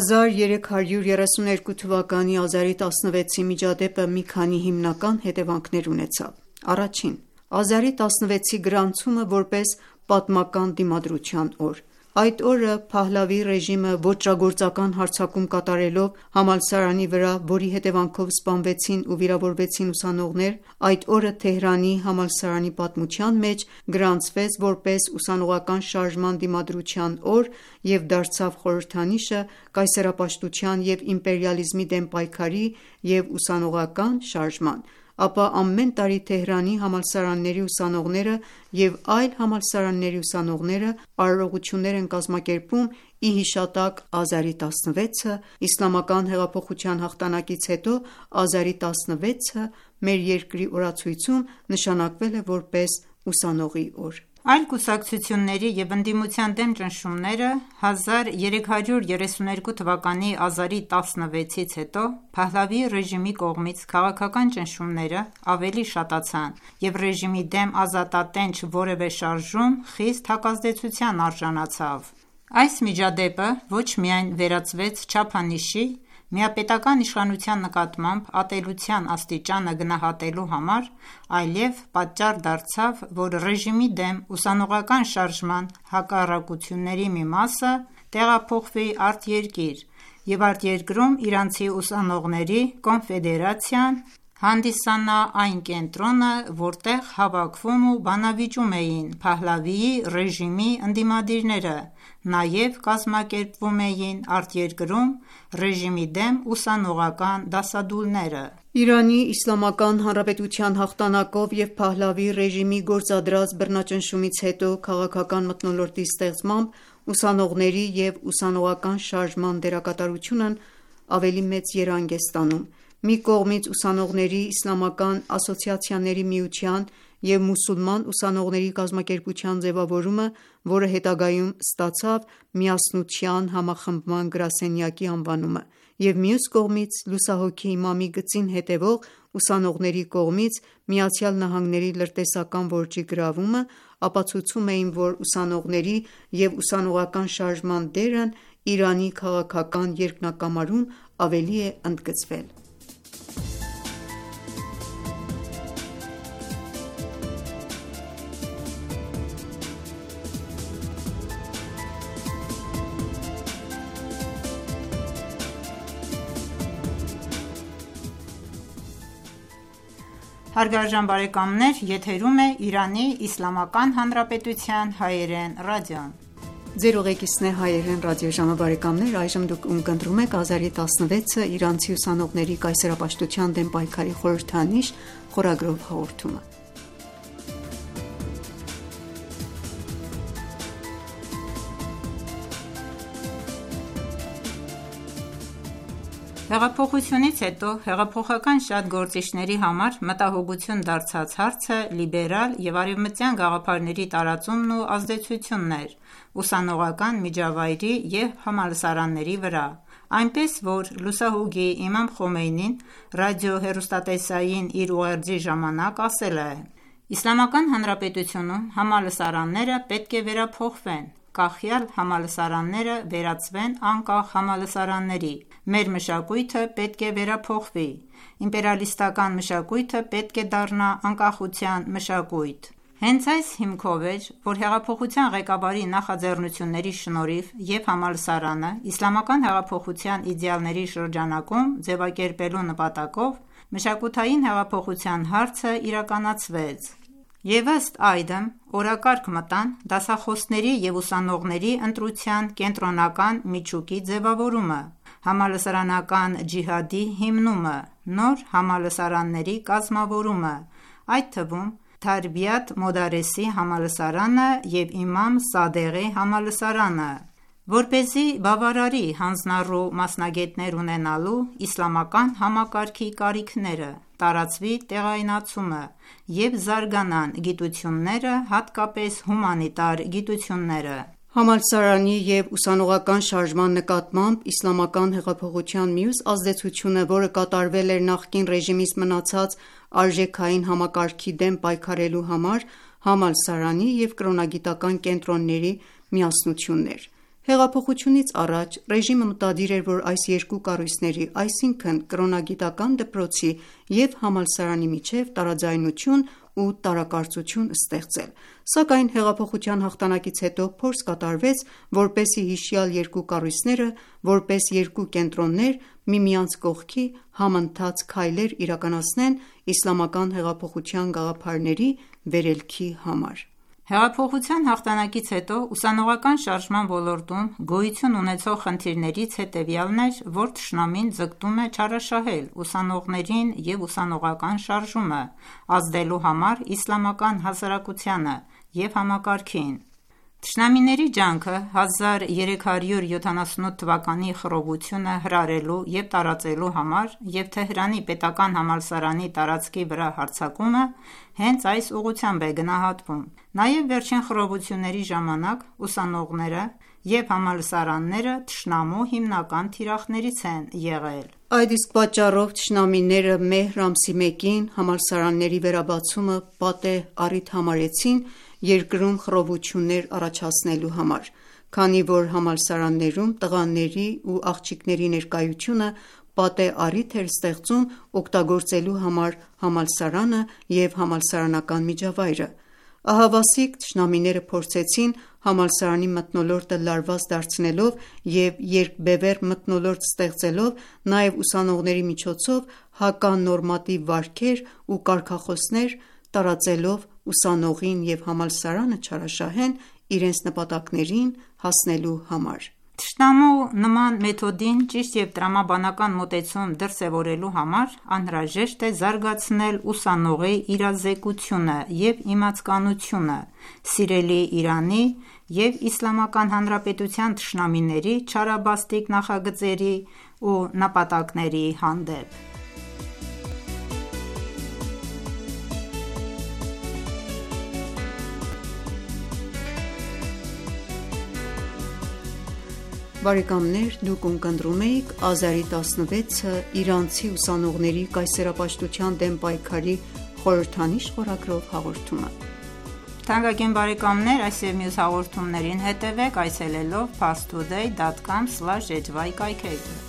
1332 թվականի ազարի 16-ի միջադեպը մի քանի հիմնական հետևանքներ ունեցավ։ Առաջին՝ ազարի 16-ի գրանցումը որպես պատմական դիմադրության օր։ Այդ օրը Փահլավի ռեժիմը ոճրագործական հարձակում կատարելով համալսարանի վրա, որի հետևանքով սպանվեցին ու վիրավորվեցին ուսանողներ, այդ օրը Թեհրանի համալսարանի պատմության մեջ գրանցվեց որպես ուսանողական շարժման դիմադրության օր և դարձավ խորհրդանիշը կայսերապաշտության և իմպերիալիզմի դեմ պայքարի և ուսանողական շարժման։ Ապա ամեն տարի Թեհրանի համալսարանների ուսանողները և այլ համալսարանների ուսանողները արարողություններ են կազմակերպում ի հիշատակ ազարի 16-ը, Իսլամական հեղափոխության հաղթանակից հետո ազարի 16-ը մեր երկրի օրացույցում նշանակվել է որպես ուսանողի օր։ Այլ կուսակցությունների և ընդդիմության դեմ ճնշումները 1332 թվականի ազարի 16-ից հետո Փահլավիի ռեժիմի կողմից քաղաքական ճնշումները ավելի շատացան և ռեժիմի դեմ ազատատենչ որևէ շարժում խիստ հակազդեցության արժանացավ։ Այս միջադեպը ոչ միայն վերածվեց չափանիշի, միապետական իշխանության նկատմամբ ատելության աստիճանը գնահատելու համար, այլև պատճառ դարձավ, որ ռեժիմի դեմ ուսանողական շարժման հակառակությունների մի մասը տեղափոխվի արտերկիր և արտերկրում իրանցի ուսանողների կոնֆեդերացիան հանդիսանա այն կենտրոնը, որտեղ հավաքվում ու բանավիճում էին Փահլավիի ռեժիմի ընդդիմադիրները, նաև կազմակերպվում էին արտերկրում ռեժիմի դեմ ուսանողական դասադուլները։ Իրանի Իսլամական Հանրապետության հաղթանակով և Փահլավի ռեժիմի գործադրած բռնաճնշումից հետո քաղաքական մթնոլորտի ստեղծմամբ ուսանողների և ուսանողական շարժման դերակատարությունն ավելի մեծ երանգ է ստանում։ Մի կողմից ուսանողների իսլամական ասոցիացիաների միության և մուսուլման ուսանողների կազմակերպության ձևավորումը, որը հետագայում ստացավ Միասնության համախմբման գրասենյակի անվանումը, և մյուս կողմից լուսահոգի Իմամի գծին հետևող ուսանողների կողմից ԱՄՆ-ի լրտեսական որջի գրավումը, ապացուցում էին, որ ուսանողների և ուսանողական շարժման դերն Իրանի քաղաքական երկնակամարում ավելի է ընդգծվել։ Հարգարժան բարեկամներ, եթերում է Իրանի Իսլամական Հանրապետության հայերեն ռադիոն։ Ձեր ուղեկիցն է հայերեն ռադիոժամը, բարեկամներ, այժմ դուք ունկնդրում եք ազարի 16-ը իրանցի ուսանողների կայսերապաշտության դեմ պայքարի խորհրդանիշ խորագրով հաղորդումը։ Հեղափոխությունից հետո հեղափոխական շատ գործիչների համար մտահոգություն դարձած հարցը լիբերալ և արևմտյան գաղափարների տարածումն ու ազդեցությունն էր ուսանողական միջավայրի և համալսարանների վրա, այնպես որ լուսահոգի Իմամ Խոմեյնին ռադիո-հեռուստատեսային իր ուղերձի ժամանակ ասել է. «Իսլամական Հանրապետությունում համալսարանները պետք է վերափոխվեն, կախյալ համալսարանները վերածվեն անկախ համալսարանների, մեր մշակույթը պետք է վերափոխվի, իմպերիալիստական մշակույթը պետք է դառնա անկախության մշակույթ»։ Հենց այս հիմքով էր, որ հեղափոխության ղեկավարի նախաձեռնությունների շնորհիվ և համալսարանը իսլամական հեղափոխության իդեալների շրջանակում ձևակերպելու նպատակով մշակութային հեղափոխության հարցը իրականացվեց, և ըստ այդմ օրակարգ մտան դասախոսների և ուսանողների ընտրության կենտրոնական միջուկի ձևավորումը, համալսարանական ջիհադի հիմնումը, նոր համալսարանների կազմավորումը, այդ թվում Թարբիաթ Մոդարեսի համալսարանը և Իմամ Սադեղի համալսարանը, որպեսզի բավարարի հանձնառու մասնագետներ ունենալու իսլամական համակարգի կարիքները, տարածվի տեղայնացումը և զարգանան գիտությունները, հատկապես հումանիտար գիտությունները։ Համալսարանի և ուսանողական շարժման նկատմամբ իսլամական հեղափոխության մյուս ազդեցությունը, որը կատարվել էր նախկին ռեժիմից մնացած արժեքային համակարգի դեմ պայքարելու համար, համալսարանի և կրոնագիտական կենտրոնների միասնությունն էր։ Հեղափոխությունից առաջ ռեժիմը մտադիր էր, որ այս երկու կառույցների, այսինքն կրոնագիտական դպրոցի և համալսարանի միջև տարաձայնություն ու տարակարծություն ստեղծել, սակայն հեղափոխության հաղթանակից հետո փորձ կատարվեց, որպեսզի հիշյալ երկու կառույցները, որպես երկու կենտրոններ, միմյանց կողքի համընթաց քայլեր իրականացնեն իսլամական հեղափոխության գաղափարների վերելքի համար։ Հեղափոխության հաղթանակից հետո ուսանողական շարժման ոլորտում գոյություն ունեցող խնդիրներից հետևյալն էր, որ թշնամին ձգտում է չարաշահել ուսանողներին և ուսանողական շարժումը, ազդելու համար իսլամական հասարակությանը և համակարգին։ Թշնամիների ջանքը 1378 թվականի խռովությունը հրահրելու և տարածելու համար և Թեհրանի պետական համալսարանի տարածքի վրա հարձակումը հենց այս ուղղությամբ է գնահատվում։ Նաև վերջին խռովությունների ժամանակ ուսանողները և համալսարանները թշնամու հիմնական թիրախներից են եղել։ Այդ իսկ պատճառով թշնամիները մեհր ամսի 1-ին համալսարանների վերաբացումը պատեհ առիթ համարեցին երկրում խռովություններ առաջացնելու համար։ քանի որ համալսարաններում տղաների ու աղջիկների ներկայությունը պատե առիթ էր ստեղծում օգտագործելու համար համալսարանը և համալսարանական միջավայրը: Ահավասիկ թշնամիները փորձեցին համալսարանի մթնոլորտը լարված դարձնելով և երկբևեռ մթնոլորտ ստեղծելով, նաև ուսանողների միջոցով հականորմատիվ վարքեր ու կարգախոսներ տարածելով ուսանողին և համալսարանը չարաշահեն իրենց նպատակներին հասնելու համար: Թշնամու նման մեթոդին ճիշտ և տրամաբանական մոտեցում դրսևորելու համար անհրաժեշտ է զարգացնել ուսանողի իրազեկությունը և իմացականությունը սիրելի Իրանի և Իսլամական Հանրապետության թշնամիների չարաբաստիկ նախագծերի ու նպատակների հանդեպ: Իրանցի ուսանողների կայսերապաշտության դեմ պայքարի խորհրդանիշ խորագրով հաղորդումը: Այս և մյուս հաղորդումներին հետևեք այցելելով parstoday.com/hy կայքէջը: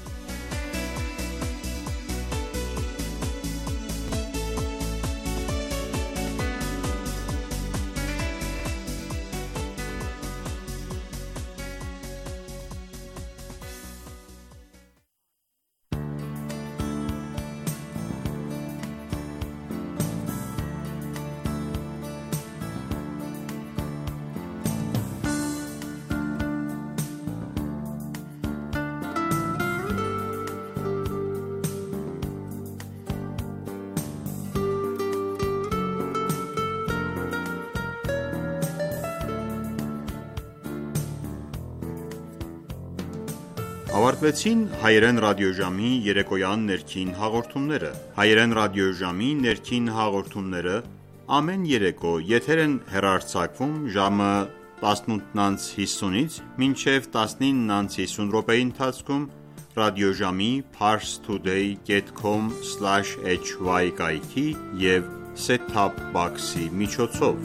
Ավարտվեցին հայերեն ռադիոժամի երեկոյան ներքին հաղորդումները: Հայերեն ռադիոժամի ներքին հաղորդումները ամեն երեկո եթեր են հեռարձակվում ժամը 18:50-ից մինչև 19:50 րոպեի ընթացքում ռադիոժամի parstoday.com/hy կայքի և set-top box-ի միջոցով: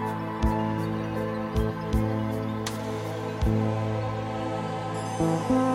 Thank you.